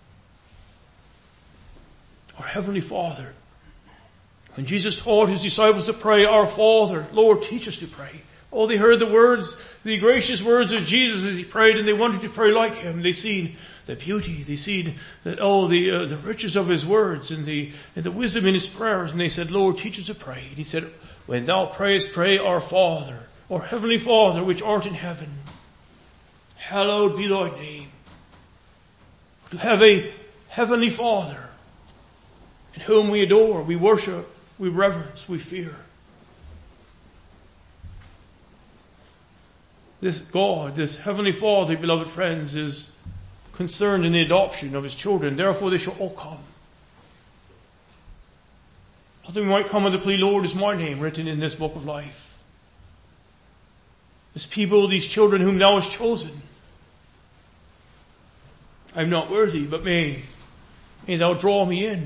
Our Heavenly Father. When Jesus taught His disciples to pray, Our Father, Lord, teach us to pray. Oh, they heard the words, the gracious words of Jesus as He prayed, and they wanted to pray like Him. They seen the beauty, they seen the, oh, the, uh, the riches of His words and the, and the wisdom in His prayers. And they said, Lord, teach us to pray. And He said, when thou prayest, pray Our Father, or Heavenly Father, which art in heaven. Hallowed be thy name. To have a Heavenly Father in whom we adore, we worship, we reverence, we fear. This God, this Heavenly Father, beloved friends, is concerned in the adoption of His children. Therefore they shall all come. That we might come with the plea, Lord, is my name written in this book of life. This people, these children whom thou hast chosen. I am not worthy, but may, may thou draw me in.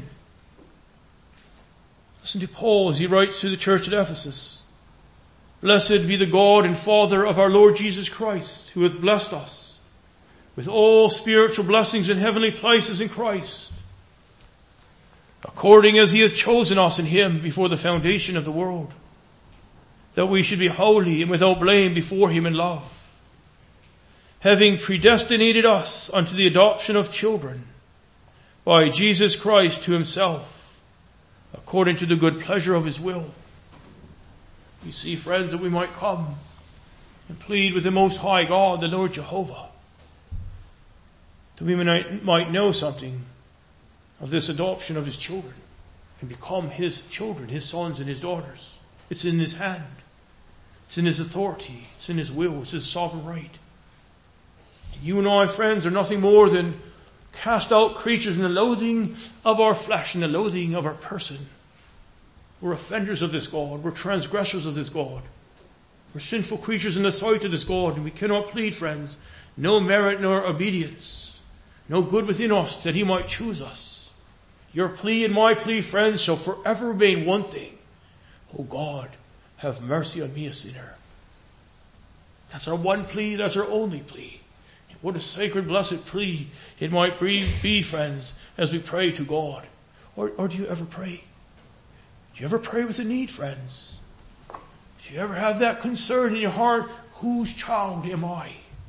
Listen to Paul as he writes to the church at Ephesus. Blessed be the God and Father of our Lord Jesus Christ, who hath blessed us with all spiritual blessings in heavenly places in Christ, according as He hath chosen us in Him before the foundation of the world, that we should be holy and without blame before Him in love, having predestinated us unto the adoption of children by Jesus Christ to himself, according to the good pleasure of his will. You see, friends, that we might come and plead with the Most High God, the Lord Jehovah, that we might, might know something of this adoption of his children and become his children, his sons and his daughters. It's in his hand. It's in his authority. It's in his will. It's his sovereign right. And you and I, friends, are nothing more than cast out creatures in the loathing of our flesh and the loathing of our person. We're offenders of this God. We're transgressors of this God. We're sinful creatures in the sight of this God, and we cannot plead, friends, no merit nor obedience, no good within us that he might choose us. Your plea and my plea, friends, shall forever remain one thing. Oh God, have mercy on me, a sinner. That's our one plea. That's our only plea. What a sacred, blessed plea it might be, friends, as we pray to God. Or, or do you ever pray? Do you ever pray with a need, friends? Do you ever have that concern in your heart? Whose child am I?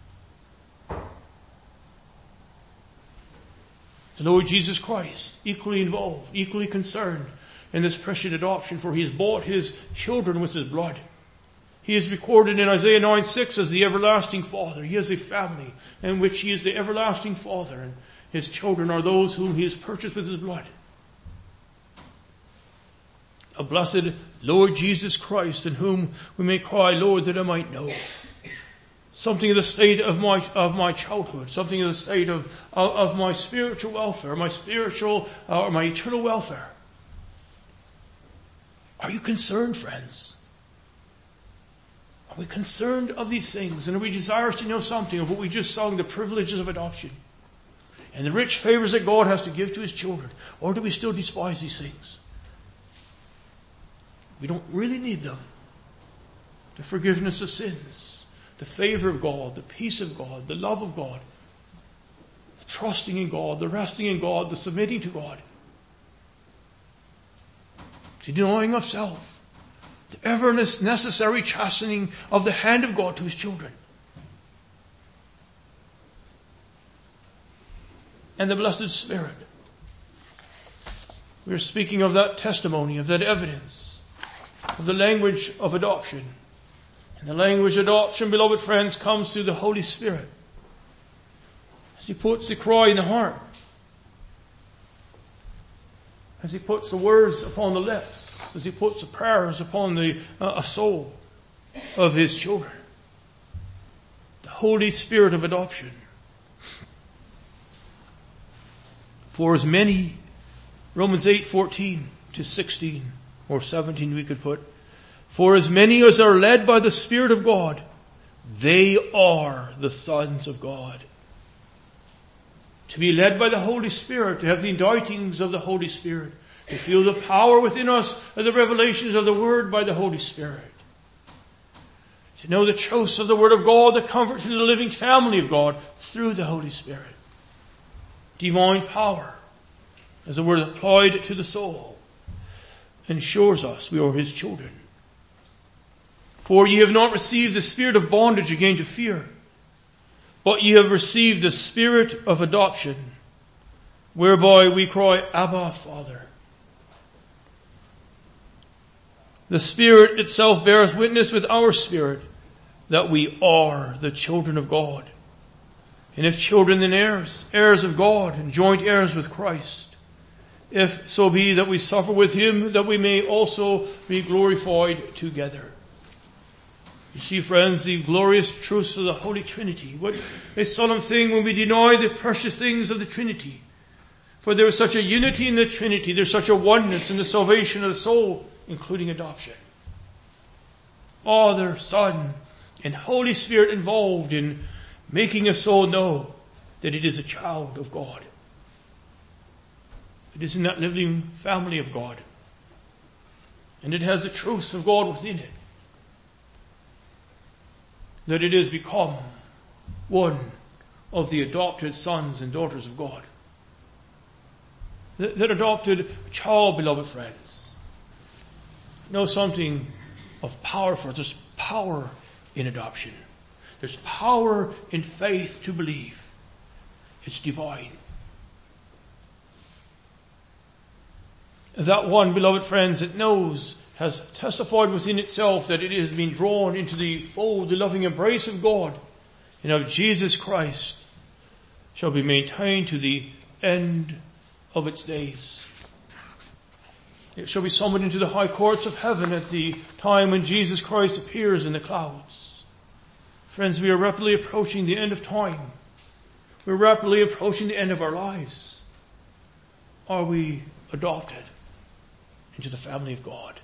The Lord Jesus Christ, equally involved, equally concerned in this precious adoption, for he has bought his children with his blood. He is recorded in Isaiah nine six as the everlasting Father. He has a family in which he is the everlasting Father, and his children are those whom he has purchased with his blood. A blessed Lord Jesus Christ, in whom we may cry, Lord, that I might know. Something of the state of my, of my childhood, something of the state of, of, of my spiritual welfare, my spiritual, uh, or my eternal welfare. Are you concerned, friends? Are we concerned of these things? And are we desirous to know something of what we just sung, the privileges of adoption? And the rich favors that God has to give to his children? Or do we still despise these things? We don't really need them. The forgiveness of sins, the favor of God, the peace of God, the love of God, the trusting in God, the resting in God, the submitting to God, the denying of self, the ever necessary chastening of the hand of God to his children. And the blessed Spirit. We are speaking of that testimony, of that evidence, of the language of adoption. And the language of adoption, beloved friends, comes through the Holy Spirit. As he puts the cry in the heart. As he puts the words upon the lips. As he puts the prayers upon the uh, soul of his children. The Holy Spirit of adoption. For as many, Romans eight fourteen to sixteen, or seventeen we could put, for as many as are led by the Spirit of God, they are the sons of God. To be led by the Holy Spirit, to have the indictings of the Holy Spirit, to feel the power within us of the revelations of the Word by the Holy Spirit. To know the truths of the Word of God, the comfort to the living family of God through the Holy Spirit. Divine power, as the Word applied to the soul, ensures us we are his children. For ye have not received the spirit of bondage again to fear, but ye have received the Spirit of adoption, whereby we cry, Abba, Father. The Spirit itself bears witness with our spirit that we are the children of God. And if children, then heirs, heirs of God, and joint heirs with Christ. If so be that we suffer with him, that we may also be glorified together. You see, friends, the glorious truths of the Holy Trinity. What a solemn thing when we deny the precious things of the Trinity. For there is such a unity in the Trinity, there's such a oneness in the salvation of the soul, including adoption. Father, Son, and Holy Spirit involved in making a soul know that it is a child of God. It is in that living family of God. And it has the truths of God within it. That it has become one of the adopted sons and daughters of God. That, that adopted child, beloved friends, know something of powerful. There's power in adoption. There's power in faith to believe. It's divine. That one, beloved friends, that knows, has testified within itself that it has been drawn into the fold, the loving embrace of God and of Jesus Christ, shall be maintained to the end of its days. It shall be summoned into the high courts of heaven at the time when Jesus Christ appears in the clouds. Friends, we are rapidly approaching the end of time. We're rapidly approaching the end of our lives. Are we adopted into the family of God?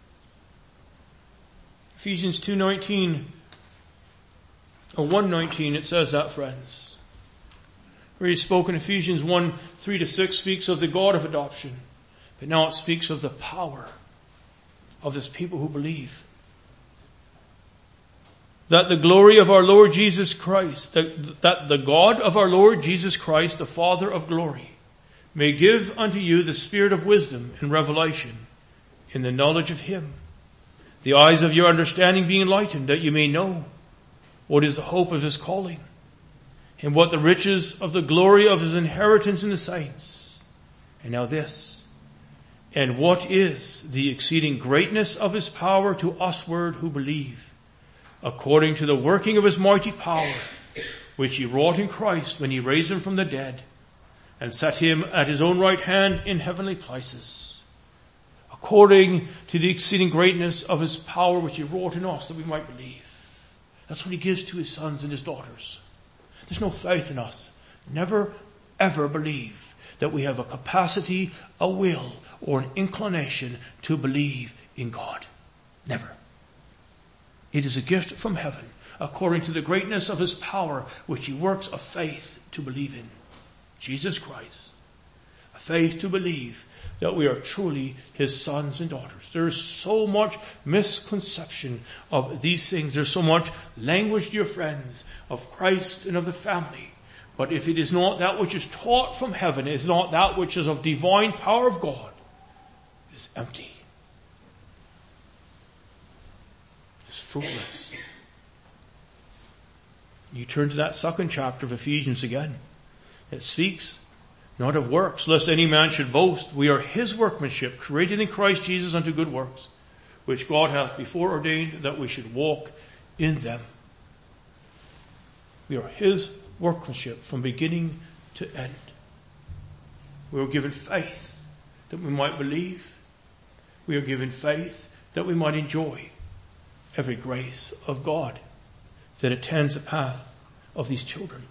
Ephesians two nineteen, or one nineteen, it says that, friends. Where he spoke in Ephesians one, three to six speaks of the God of adoption. But now it speaks of the power of this people who believe. That the glory of our Lord Jesus Christ, that, that the God of our Lord Jesus Christ, the Father of glory, may give unto you the spirit of wisdom and revelation in the knowledge of him, the eyes of your understanding being enlightened, that you may know what is the hope of his calling, and what the riches of the glory of his inheritance in the saints. And now this, and what is the exceeding greatness of his power to usward who believe, according to the working of his mighty power, which he wrought in Christ when he raised him from the dead, and set him at his own right hand in heavenly places, according to the exceeding greatness of his power, which he wrought in us, that we might believe. That's what he gives to his sons and his daughters. There's no faith in us. Never, ever believe that we have a capacity, a will, or an inclination to believe in God. Never. It is a gift from heaven, according to the greatness of his power, which he works a faith to believe in Jesus Christ. A faith to believe that we are truly his sons and daughters. There is so much misconception of these things. There's so much language, dear friends, of Christ and of the family. But if it is not that which is taught from heaven, it is not that which is of divine power of God, it is empty. It's fruitless. You turn to that second chapter of Ephesians again. It speaks not of works, lest any man should boast. We are his workmanship, created in Christ Jesus unto good works, which God hath before ordained that we should walk in them. We are his workmanship from beginning to end. We are given faith that we might believe. We are given faith that we might enjoy every grace of God that attends the path of these children.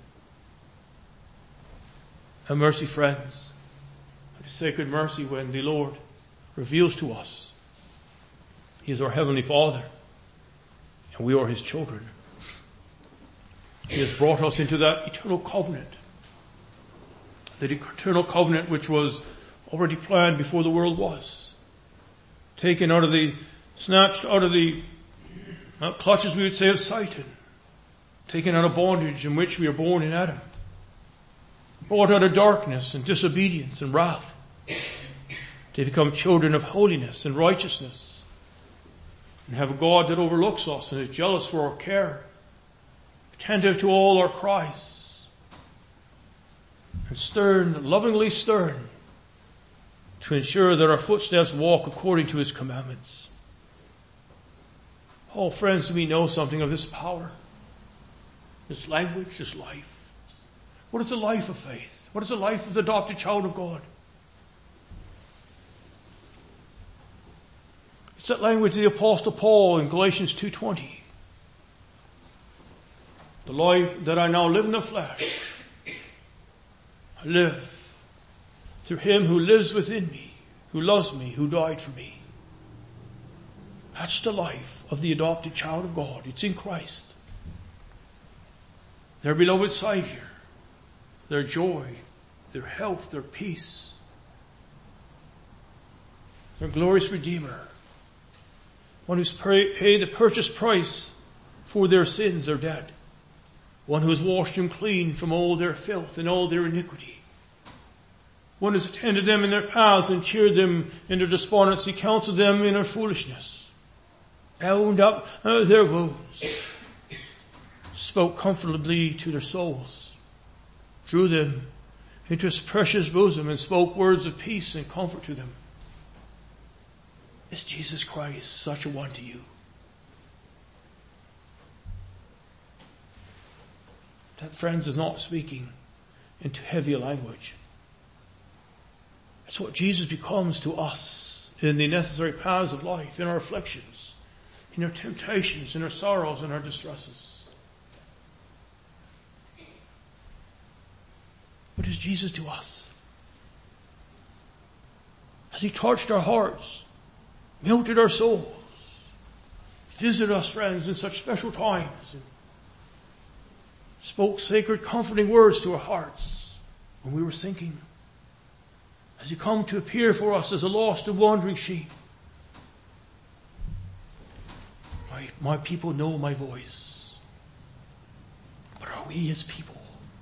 And mercy, friends, it is sacred mercy when the Lord reveals to us he is our Heavenly Father and we are his children. He has brought us into that eternal covenant, that eternal covenant which was already planned before the world was, taken out of the, snatched out of the uh, clutches, we would say, of Satan, taken out of bondage in which we are born in Adam, brought out of darkness and disobedience and wrath, to become children of holiness and righteousness, and have a God that overlooks us and is jealous for our care, attentive to all our cries, and stern, lovingly stern, to ensure that our footsteps walk according to his commandments. Oh, friends, do we know something of this power, this language, this life? What is the life of faith? What is the life of the adopted child of God? It's that language of the Apostle Paul in Galatians two twenty. The life that I now live in the flesh, I live through him who lives within me, who loves me, who died for me. That's the life of the adopted child of God. It's in Christ. Their beloved Savior, their joy, their health, their peace, their glorious Redeemer, one who's paid the purchase price for their sins, their debt, one who has washed them clean from all their filth and all their iniquity, one who has attended them in their paths and cheered them in their despondency, counseled them in their foolishness, bound up uh, their wounds, spoke comfortably to their souls, drew them into his precious bosom and spoke words of peace and comfort to them. Is Jesus Christ such a one to you? That, friends, is not speaking into heavy language. It's what Jesus becomes to us in the necessary paths of life, in our afflictions, in our temptations, in our sorrows, in our distresses. What is Jesus to us? Has he touched our hearts, melted our souls, visited us, friends, in such special times, and spoke sacred, comforting words to our hearts when we were sinking? Has he come to appear for us as a lost and wandering sheep? My, my people know my voice. But are we his people?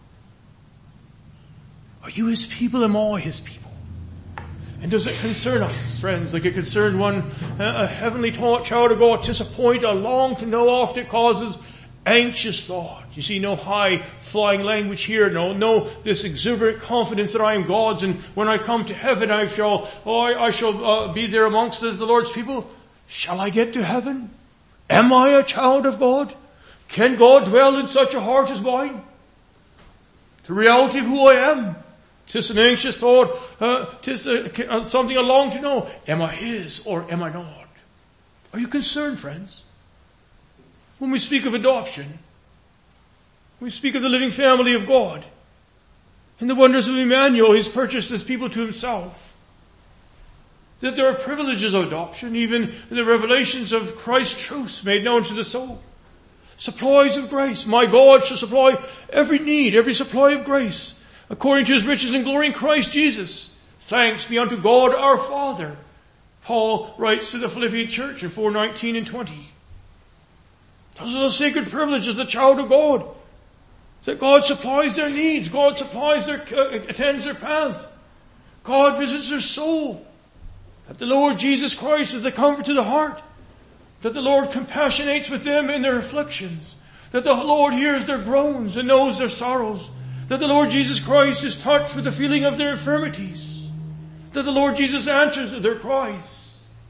Are you his people? Am I his people? And does it concern us, friends, like it concerned one, uh, a heavenly taught child of God? 'Tis a point I long to know. Oft it causes anxious thought. You see, no high flying language here. No, no, this exuberant confidence that I am God's, and when I come to heaven, I shall, oh, I, I shall uh, be there amongst the, the Lord's people. Shall I get to heaven? Am I a child of God? Can God dwell in such a heart as mine? The reality of who I am. 'Tis an anxious thought. Uh, 'tis a, uh, something I long to know. Am I his or am I not? Are you concerned, friends? When we speak of adoption, we speak of the living family of God and the wonders of Emmanuel. He's purchased his people to himself. That there are privileges of adoption, even in the revelations of Christ's truths made known to the soul. Supplies of grace. My God shall supply every need, every supply of grace, according to his riches and glory in Christ Jesus. Thanks be unto God our Father. Paul writes to the Philippian church in four nineteen and twenty. Those are the sacred privileges of the child of God. That God supplies their needs. God supplies their, uh, attends their paths. God visits their soul. That the Lord Jesus Christ is the comfort to the heart. That the Lord compassionates with them in their afflictions. That the Lord hears their groans and knows their sorrows. That the Lord Jesus Christ is touched with the feeling of their infirmities. That the Lord Jesus answers their cries.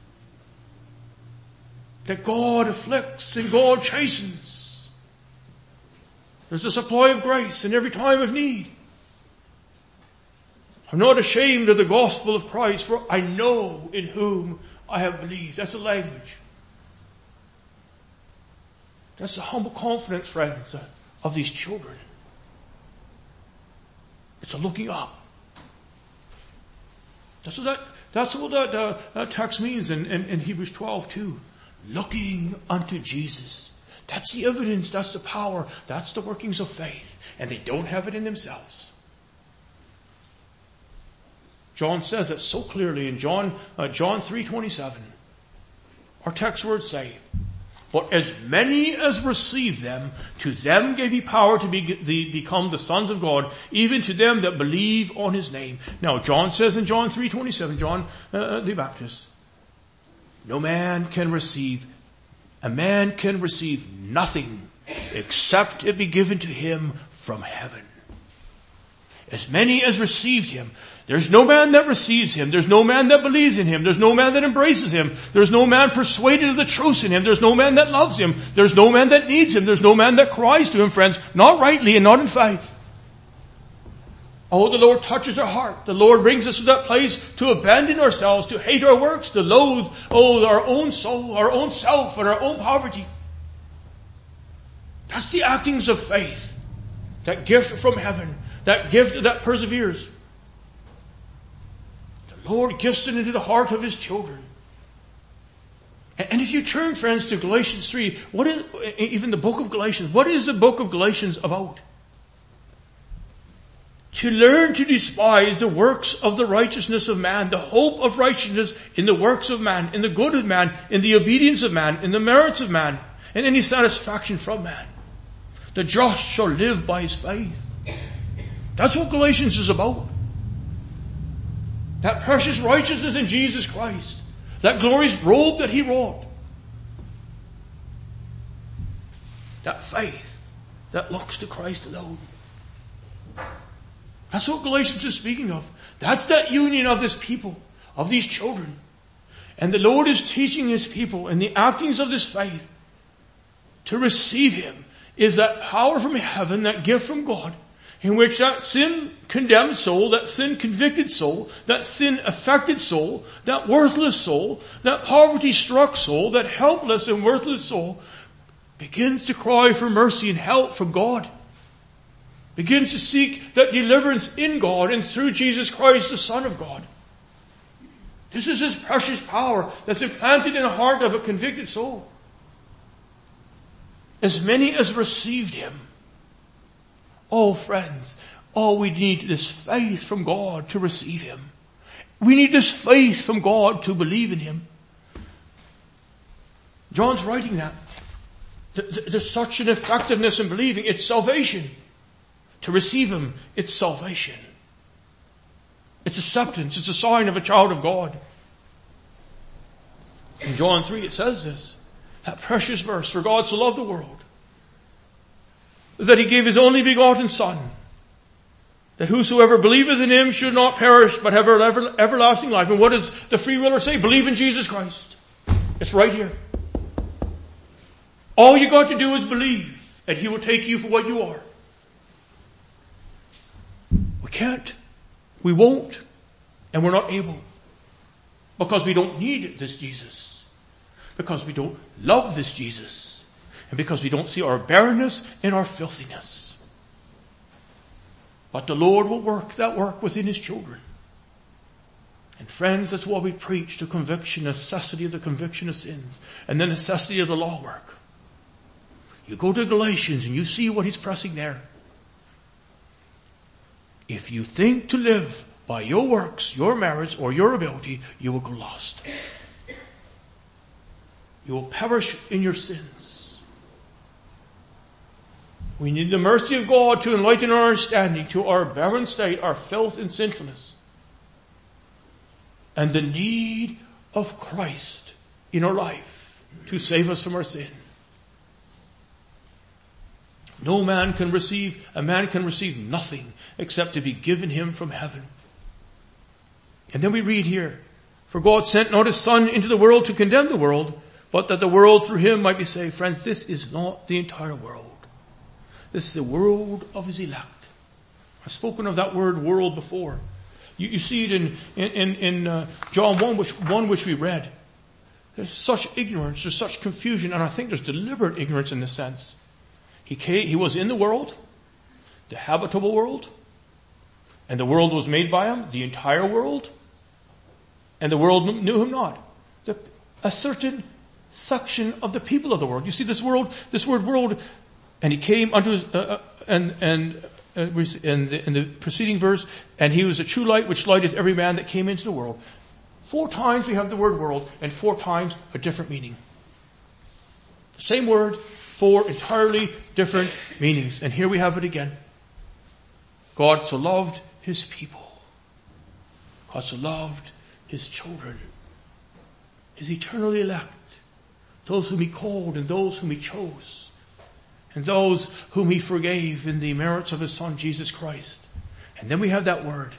That God afflicts and God chastens. There's a supply of grace in every time of need. I'm not ashamed of the gospel of Christ, for I know in whom I have believed. That's the language. That's the humble confidence, friends, of these children. It's a looking up. That's what that, that's what that, uh, that text means in, in, in Hebrews twelve too. Looking unto Jesus. That's the evidence, that's the power, that's the workings of faith. And they don't have it in themselves. John says it so clearly in John, uh, John three twenty-seven. Our text words say, but as many as received them, to them gave he power to be, the, become the sons of God, even to them that believe on his name. Now John says in John three twenty-seven, John uh, the Baptist, no man can receive, a man can receive nothing except it be given to him from heaven. As many as received him. There's no man that receives him. There's no man that believes in him. There's no man that embraces him. There's no man persuaded of the truth in him. There's no man that loves him. There's no man that needs him. There's no man that cries to him, friends, not rightly and not in faith. Oh, the Lord touches our heart. The Lord brings us to that place to abandon ourselves, to hate our works, to loathe, oh, our own soul, our own self, and our own poverty. That's the actings of faith. That gift from heaven. That gift that perseveres. The Lord gifts it into the heart of his children. And if you turn, friends, to Galatians three, what is, even the book of Galatians, what is the book of Galatians about? To learn to despise the works of the righteousness of man, the hope of righteousness in the works of man, in the good of man, in the obedience of man, in the merits of man, and any satisfaction from man. The just shall live by his faith. That's what Galatians is about. That precious righteousness in Jesus Christ. That glorious robe that he wrought. That faith that looks to Christ alone. That's what Galatians is speaking of. That's that union of this people, of these children. And the Lord is teaching His people in the actings of this faith to receive Him is that power from heaven, that gift from God, in which that sin-condemned soul, that sin-convicted soul, that sin-affected soul, that worthless soul, that poverty-struck soul, that helpless and worthless soul begins to cry for mercy and help from God. Begins to seek that deliverance in God and through Jesus Christ, the Son of God. This is His precious power that's implanted in the heart of a convicted soul. As many as received Him. Oh friends, all we need is faith from God to receive Him. We need this faith from God to believe in Him. John's writing that. There's such an effectiveness in believing. It's salvation. To receive Him, it's salvation. It's acceptance. It's a sign of a child of God. In John three it says this. That precious verse, for God so loved the world, that He gave His only begotten Son, that whosoever believeth in Him should not perish, but have ever, everlasting life. And what does the free willer say? Believe in Jesus Christ. It's right here. All you got to do is believe, and He will take you for what you are. We can't. We won't. And we're not able. Because we don't need this Jesus. Because we don't love this Jesus. And because we don't see our barrenness and our filthiness. But the Lord will work that work within His children. And friends, that's why we preach the conviction, necessity of the conviction of sins. And the necessity of the law work. You go to Galatians and you see what he's pressing there. If you think to live by your works, your merits, or your ability, you will go lost. You will perish in your sins. We need the mercy of God to enlighten our understanding to our barren state, our filth and sinfulness. And the need of Christ in our life to save us from our sin. No man can receive, a man can receive nothing except to be given him from heaven. And then we read here, for God sent not His Son into the world to condemn the world, but that the world through Him might be saved. Friends, this is not the entire world. This is the world of His elect. I've spoken of that word world before. You, you see it in, in, in uh, John one which, one which we read. There's such ignorance, there's such confusion, and I think there's deliberate ignorance in this sense. He came, he was in the world, the habitable world, and the world was made by Him, the entire world, and the world knew Him not. The, a certain section of the people of the world. You see this world, this word world, and He came unto His, uh, and, and, uh, in, the, in the preceding verse, and He was a true light which lighteth every man that came into the world. Four times we have the word world, and four times a different meaning. The same word, four entirely different meanings. And here we have it again. God so loved His people. God so loved His children. His eternally elect. Those whom He called and those whom He chose. And those whom He forgave in the merits of His Son Jesus Christ. And then we have that word.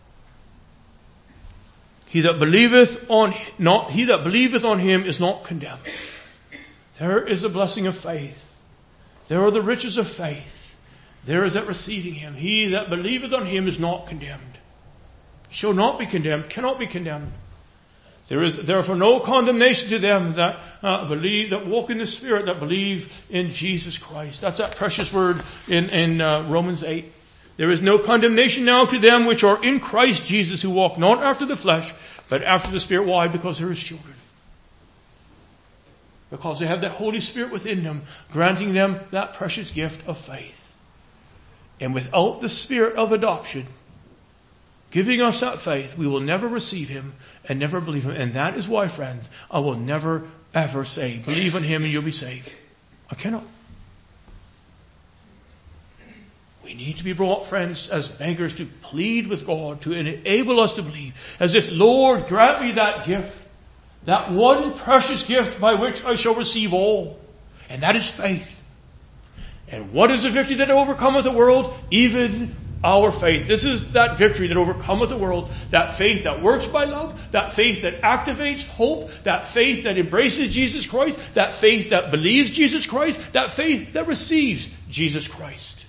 He that believeth on, not, he that believeth on Him is not condemned. There is a blessing of faith. There are the riches of faith. There is that receiving Him. He that believeth on Him is not condemned. Shall not be condemned, cannot be condemned. There is therefore no condemnation to them that uh, believe, that walk in the Spirit, that believe in Jesus Christ. That's that precious word in, in uh, Romans eight. There is no condemnation now to them which are in Christ Jesus, who walk not after the flesh, but after the Spirit. Why? Because they're His children. Because they have that Holy Spirit within them, granting them that precious gift of faith. And without the Spirit of adoption, giving us that faith, we will never receive Him and never believe Him. And that is why, friends, I will never ever say, believe in Him and you'll be saved. I cannot. We need to be brought, friends, as beggars to plead with God, to enable us to believe. As if, Lord, grant me that gift. That one precious gift by which I shall receive all. And that is faith. And what is the victory that overcometh the world? Even our faith. This is that victory that overcometh the world. That faith that works by love. That faith that activates hope. That faith that embraces Jesus Christ. That faith that believes Jesus Christ. That faith that receives Jesus Christ.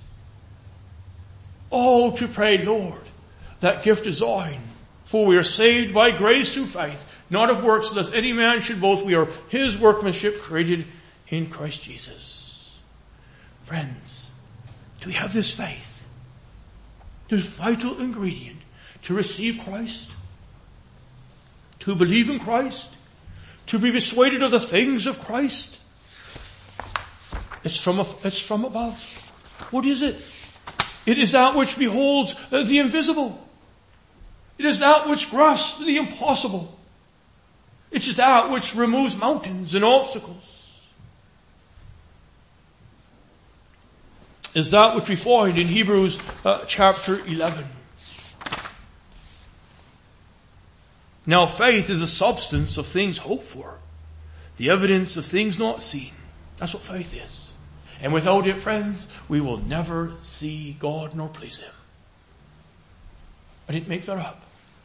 Oh, to pray, Lord, that gift is thine. For we are saved by grace through faith, not of works, lest any man should boast. We are his workmanship, created in Christ Jesus. Friends, do we have this faith? This vital ingredient to receive Christ, to believe in Christ, to be persuaded of the things of Christ. It's from, it's from above. What is it? It is that which beholds the invisible. It is that which grasps the impossible. It is that which removes mountains and obstacles. It is that which we find in Hebrews uh, chapter eleven. Now faith is the substance of things hoped for, the evidence of things not seen. That's what faith is. And without it, friends, we will never see God nor please Him. I didn't make that up.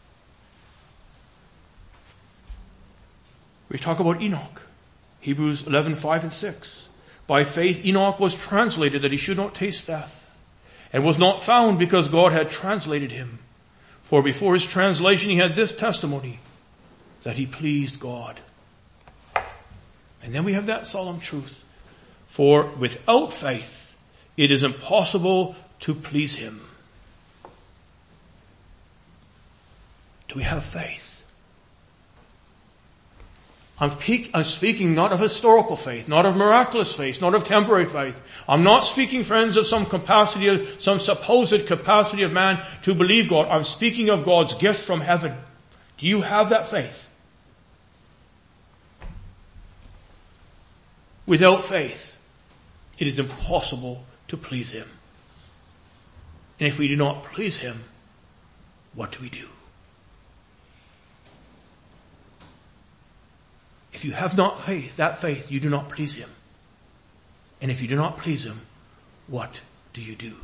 We talk about Enoch. Hebrews eleven, five and six. By faith Enoch was translated that he should not taste death, and was not found because God had translated him. For before his translation he had this testimony, that he pleased God. And then we have that solemn truth. For without faith it is impossible to please Him. Do we have faith? I'm, peak, I'm speaking not of historical faith, not of miraculous faith, not of temporary faith. I'm not speaking, friends, of some capacity, of some supposed capacity of man to believe God. I'm speaking of God's gift from heaven. Do you have that faith? Without faith, it is impossible to please Him. And if we do not please Him, what do we do? If you have not faith, that faith, you do not please Him. And if you do not please Him, what do you do?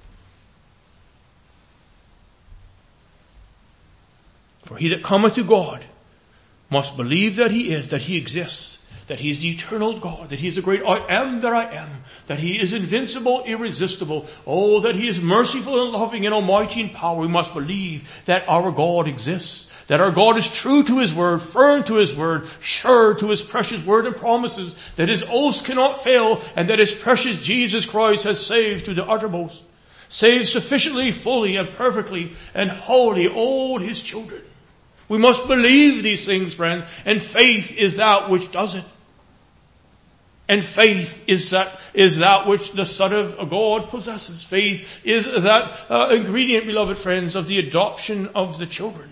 For he that cometh to God must believe that He is, that He exists, that He is the eternal God, that He is the great I am that I am, that He is invincible, irresistible, oh, that He is merciful and loving and almighty in power. We must believe that our God exists, that our God is true to His word, firm to His word, sure to His precious word and promises, that His oaths cannot fail, and that His precious Jesus Christ has saved to the uttermost, saved sufficiently, fully and perfectly and wholly all His children. We must believe these things, friends, and faith is that which does it. And faith is that, is that which the Son of God possesses. Faith is that uh, ingredient, beloved friends, of the adoption of the children.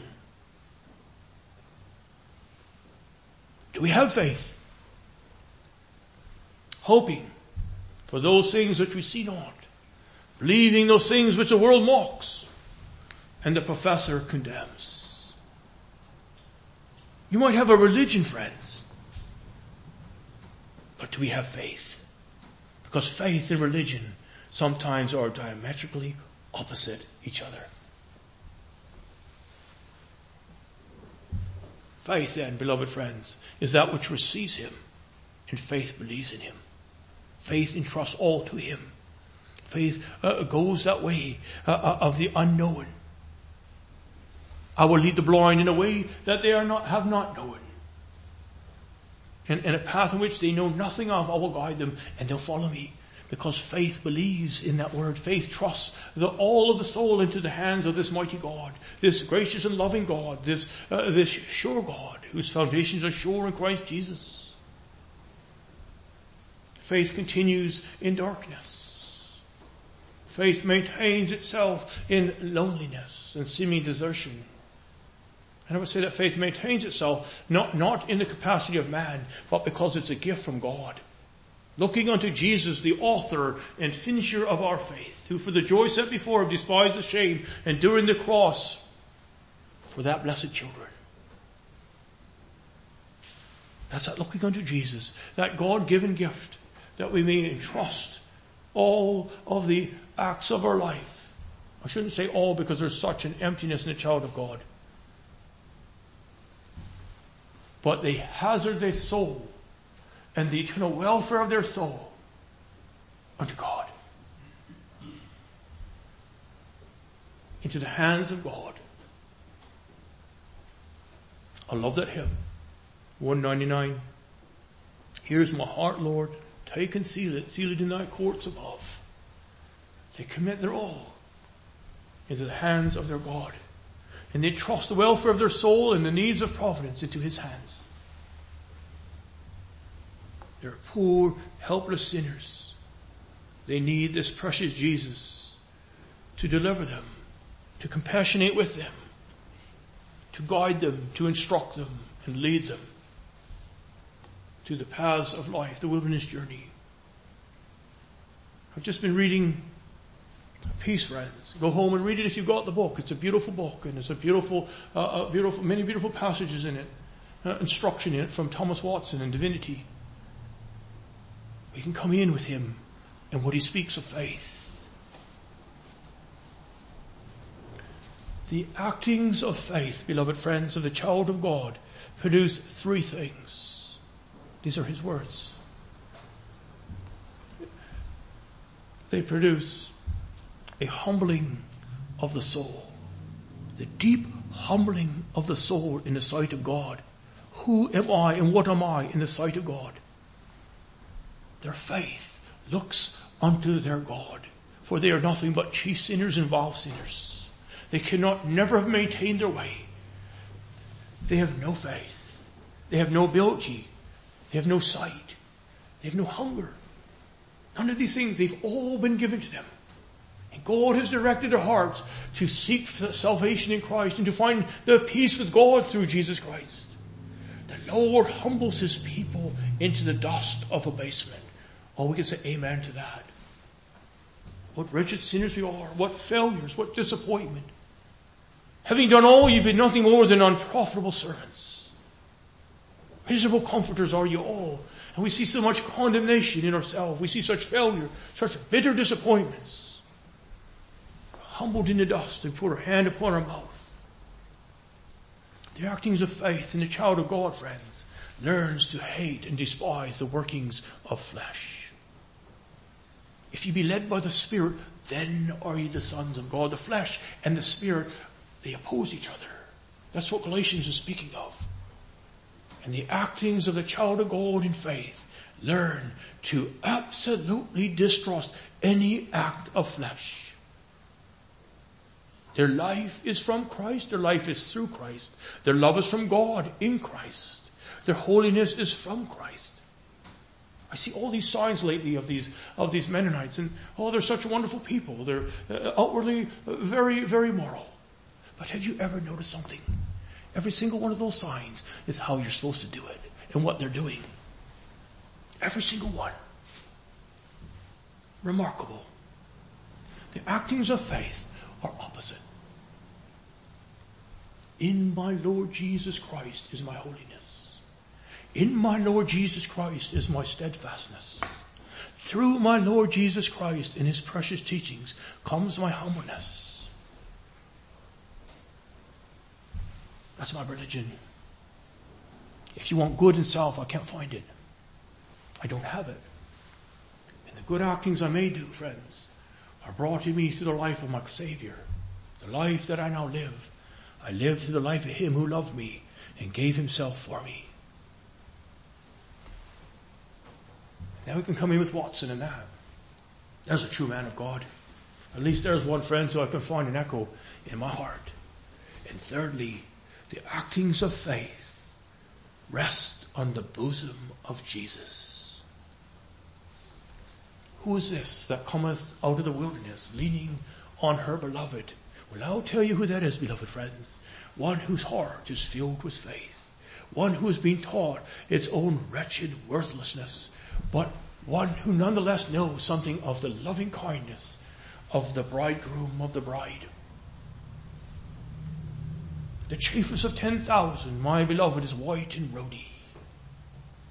Do we have faith? Hoping for those things which we see not. Believing those things which the world mocks and the professor condemns. You might have a religion, friends, but do we have faith? Because faith and religion sometimes are diametrically opposite each other. Faith then, beloved friends, is that which receives Him, and faith believes in Him. Faith entrusts all to Him. Faith uh, goes that way uh, of the unknown. I will lead the blind in a way that they are not, have not known. And in a path in which they know nothing of, I will guide them, and they'll follow me. Because faith believes in that word. Faith trusts the, all of the soul into the hands of this mighty God, this gracious and loving God, this, uh, this sure God, whose foundations are sure in Christ Jesus. Faith continues in darkness. Faith maintains itself in loneliness and seeming desertion. And I would say that faith maintains itself not, not in the capacity of man, but because it's a gift from God. Looking unto Jesus, the author and finisher of our faith, who for the joy set before Him despised the shame, enduring the cross for that blessed children. That's that looking unto Jesus, that God-given gift, that we may entrust all of the acts of our life I shouldn't say all, because there's such an emptiness in a child of God. But they hazard their soul and the eternal welfare of their soul unto God, into the hands of God. I love that hymn, one ninety-nine. Here's my heart, Lord, take and seal it, seal it in thy courts above. They commit their all into the hands of their God, and they trust the welfare of their soul and the needs of providence into his hands. They're poor, helpless sinners. They need this precious Jesus to deliver them, to compassionate with them, to guide them, to instruct them, and lead them to the paths of life, the wilderness journey. I've just been reading Peace, friends. Go home and read it if you've got the book. It's a beautiful book, and it's a beautiful, uh, a beautiful, many beautiful passages in it, uh, instruction in it from Thomas Watson and Divinity. We can come in with him and what he speaks of faith. The actings of faith, beloved friends, of the child of God produce three things. These are his words. They produce a humbling of the soul. The deep humbling of the soul in the sight of God. Who am I and what am I in the sight of God? Their faith looks unto their God, for they are nothing but chief sinners and vile sinners. They cannot never have maintained their way. They have no faith. They have no ability. They have no sight. They have no hunger. None of these things, they've all been given to them. And God has directed their hearts to seek salvation in Christ and to find the peace with God through Jesus Christ. The Lord humbles his people into the dust of abasement. Oh, we can say amen to that. What wretched sinners we are. What failures. What disappointment. Having done all, you've been nothing more than unprofitable servants. Miserable comforters are you all. And we see so much condemnation in ourselves. We see such failure, such bitter disappointments. Humbled in the dust and put our hand upon our mouth. The actings of faith in the child of God, friends, learns to hate and despise the workings of flesh. If you be led by the Spirit, then are you the sons of God. The flesh and the Spirit, they oppose each other. That's what Galatians is speaking of. And the actings of the child of God in faith learn to absolutely distrust any act of flesh. Their life is from Christ. Their life is through Christ. Their love is from God in Christ. Their holiness is from Christ. I see all these signs lately of these of these Mennonites, and oh, they're such wonderful people. They're uh, outwardly uh, very, very moral. But have you ever noticed something? Every single one of those signs is how you're supposed to do it and what they're doing. Every single one. Remarkable. The actings of faith are opposite. In my Lord Jesus Christ is my holiness. In my Lord Jesus Christ is my steadfastness. Through my Lord Jesus Christ and his precious teachings comes my humbleness. That's my religion. If you want good in self, I can't find it. I don't have it. And the good actings I may do, friends, are brought to me through the life of my Savior. The life that I now live, I live through the life of him who loved me and gave himself for me. Now we can come in with Watson and that. There's a true man of God. At least there's one friend so I can find an echo in my heart. And thirdly, the actings of faith rest on the bosom of Jesus. Who is this that cometh out of the wilderness, leaning on her beloved? Well, I'll tell you who that is, beloved friends. One whose heart is filled with faith. One who has been taught its own wretched worthlessness, but one who nonetheless knows something of the loving kindness of the bridegroom, of the bride. The chiefest of ten thousand, my beloved, is white and ruddy.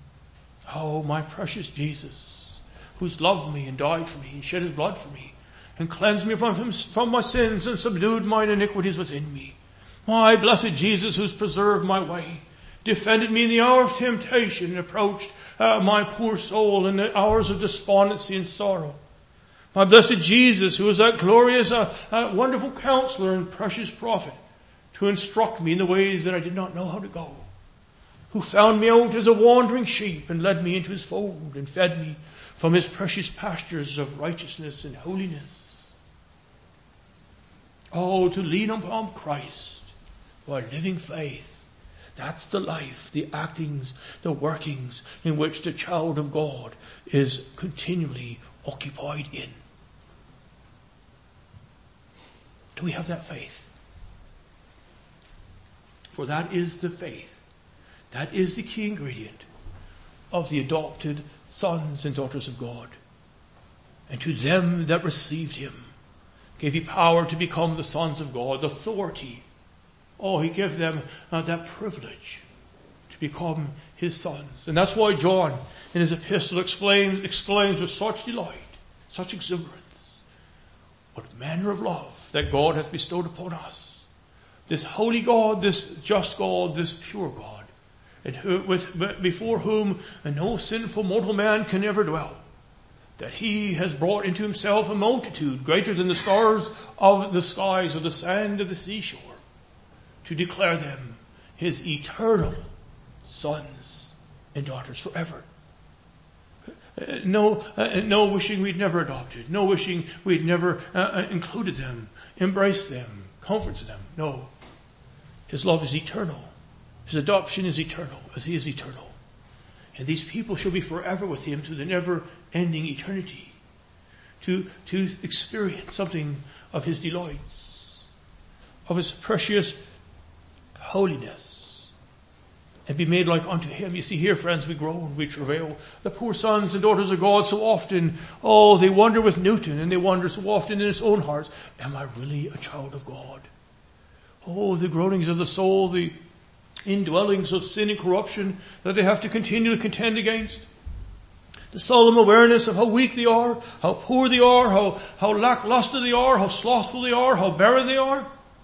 Oh, my precious Jesus, who's loved me and died for me and shed his blood for me, and cleansed me from, from my sins and subdued mine iniquities within me. My blessed Jesus, who's preserved my way, defended me in the hour of temptation, and approached uh, my poor soul in the hours of despondency and sorrow. My blessed Jesus, who is that glorious, uh, uh, wonderful counselor and precious prophet, to instruct me in the ways that I did not know how to go, who found me out as a wandering sheep and led me into his fold and fed me from his precious pastures of righteousness and holiness. Oh, to lean upon Christ by living faith. That's the life, the actings, the workings in which the child of God is continually occupied in. Do we have that faith? For that is the faith. That is the key ingredient of the adopted sons and daughters of God. And to them that received him gave he power to become the sons of God, authority. Oh, he gave them uh, that privilege to become his sons. And that's why John in his epistle exclaims, exclaims with such delight, such exuberance, what manner of love that God hath bestowed upon us. This holy God, this just God, this pure God, and who, with, before whom no sinful mortal man can ever dwell, that he has brought into himself a multitude greater than the stars of the skies or the sand of the seashore, to declare them his eternal sons and daughters forever. Uh, no, uh, no wishing we'd never adopted, no wishing we'd never uh, included them, embraced them, comforted them. No. His love is eternal. His adoption is eternal, as he is eternal. And these people shall be forever with him to the never-ending eternity, to, to experience something of his delights, of his precious holiness, and be made like unto him. You see here, friends, we groan, we travail. The poor sons and daughters of God so often, oh, they wonder with Newton, and they wonder so often in his own hearts, am I really a child of God? Oh, the groanings of the soul, the indwellings of sin and corruption that they have to continually contend against. The solemn awareness of how weak they are, how poor they are, how, how lackluster they are, how slothful they are, how barren they are.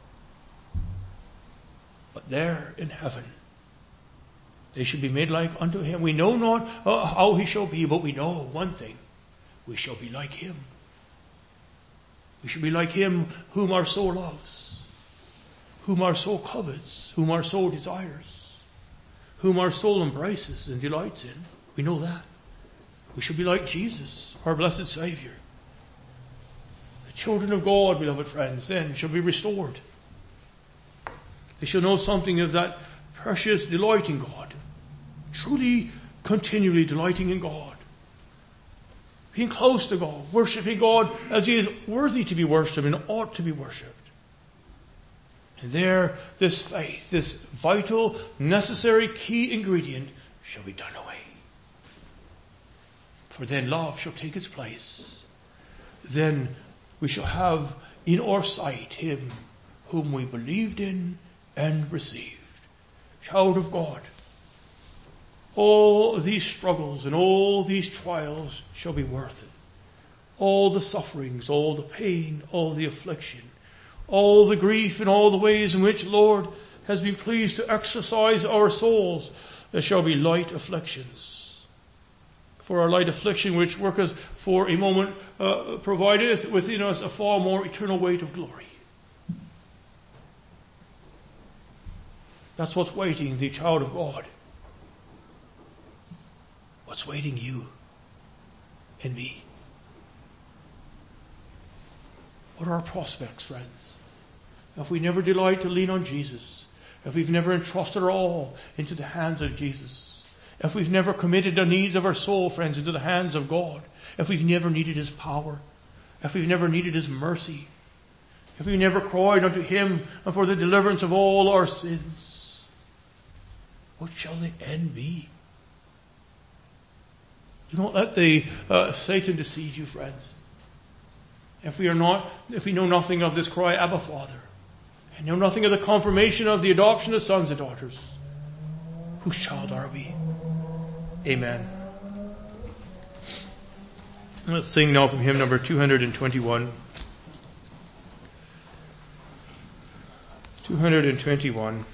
But there in heaven, they should be made like unto him. We know not uh, how he shall be, but we know one thing. We shall be like him. We shall be like him whom our soul loves, whom our soul covets, whom our soul desires, whom our soul embraces and delights in. We know that. We shall be like Jesus, our blessed Savior. The children of God, beloved friends, then shall be restored. They shall know something of that precious delight in God, truly continually delighting in God, being close to God, worshiping God as he is worthy to be worshipped and ought to be worshipped. And there, this faith, this vital, necessary, key ingredient shall be done away. For then love shall take its place. Then we shall have in our sight him whom we believed in and received. Child of God, all these struggles and all these trials shall be worth it. All the sufferings, all the pain, all the affliction, all the grief and all the ways in which Lord has been pleased to exercise our souls, there shall be light afflictions. For our light affliction which worketh for a moment uh, provideth within us a far more eternal weight of glory. That's what's waiting the child of God. What's waiting you and me? What are our prospects, friends? If we never delight to lean on Jesus, if we've never entrusted our all into the hands of Jesus, if we've never committed the needs of our soul, friends, into the hands of God, if we've never needed his power, if we've never needed his mercy, if we've never cried unto him for the deliverance of all our sins, what shall the end be? Do not let the uh, Satan deceive you, friends. If we are not, if we know nothing of this cry, Abba, Father, and know nothing of the confirmation of the adoption of sons and daughters, whose child are we? Amen. Let's sing now from hymn number two hundred twenty-one. two hundred twenty-one.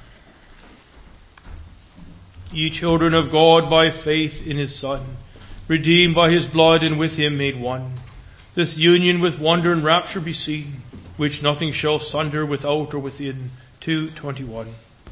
Ye children of God, by faith in his Son, redeemed by his blood and with him made one, this union with wonder and rapture be seen, which nothing shall sunder without or within. two twenty-one.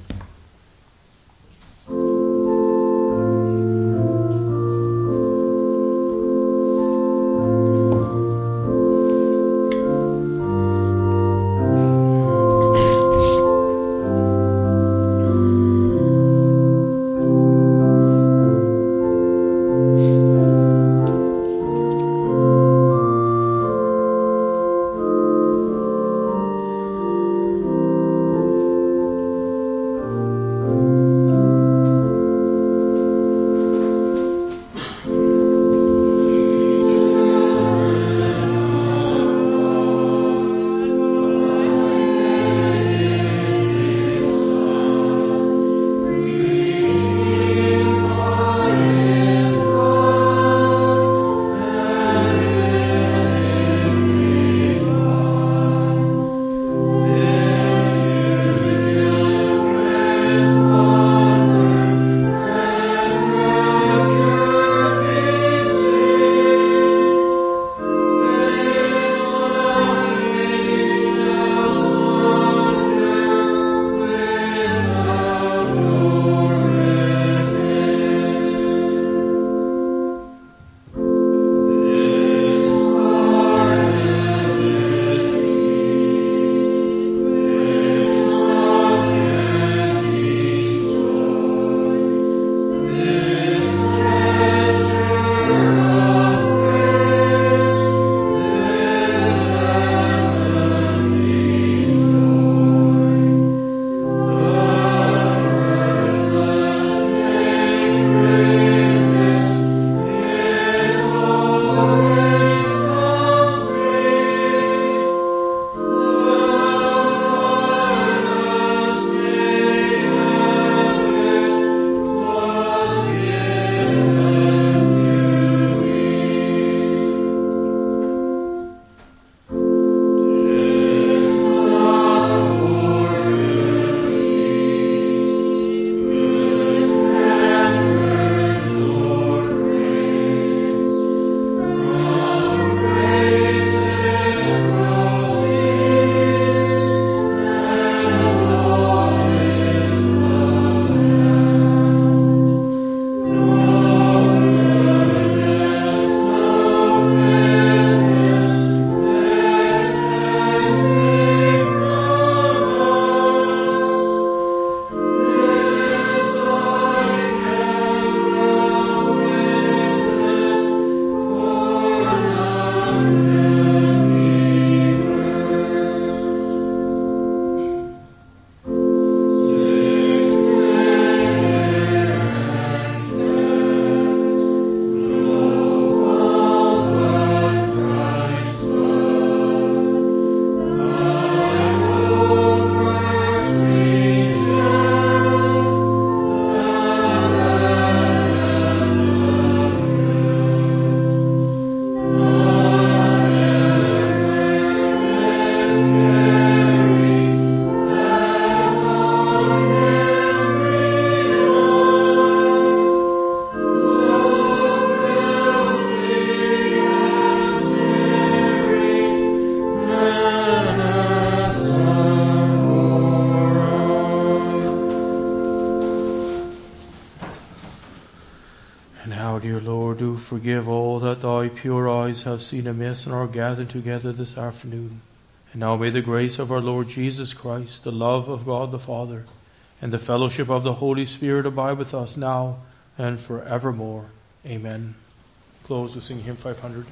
Forgive all that thy pure eyes have seen amiss and are gathered together this afternoon. And now may the grace of our Lord Jesus Christ, the love of God the Father, and the fellowship of the Holy Spirit abide with us now and forevermore. Amen. Close with singing hymn five hundred.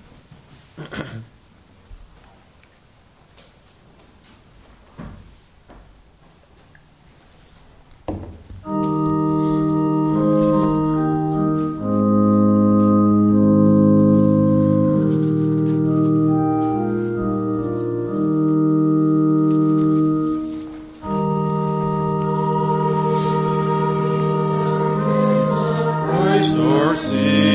Christ our Savior.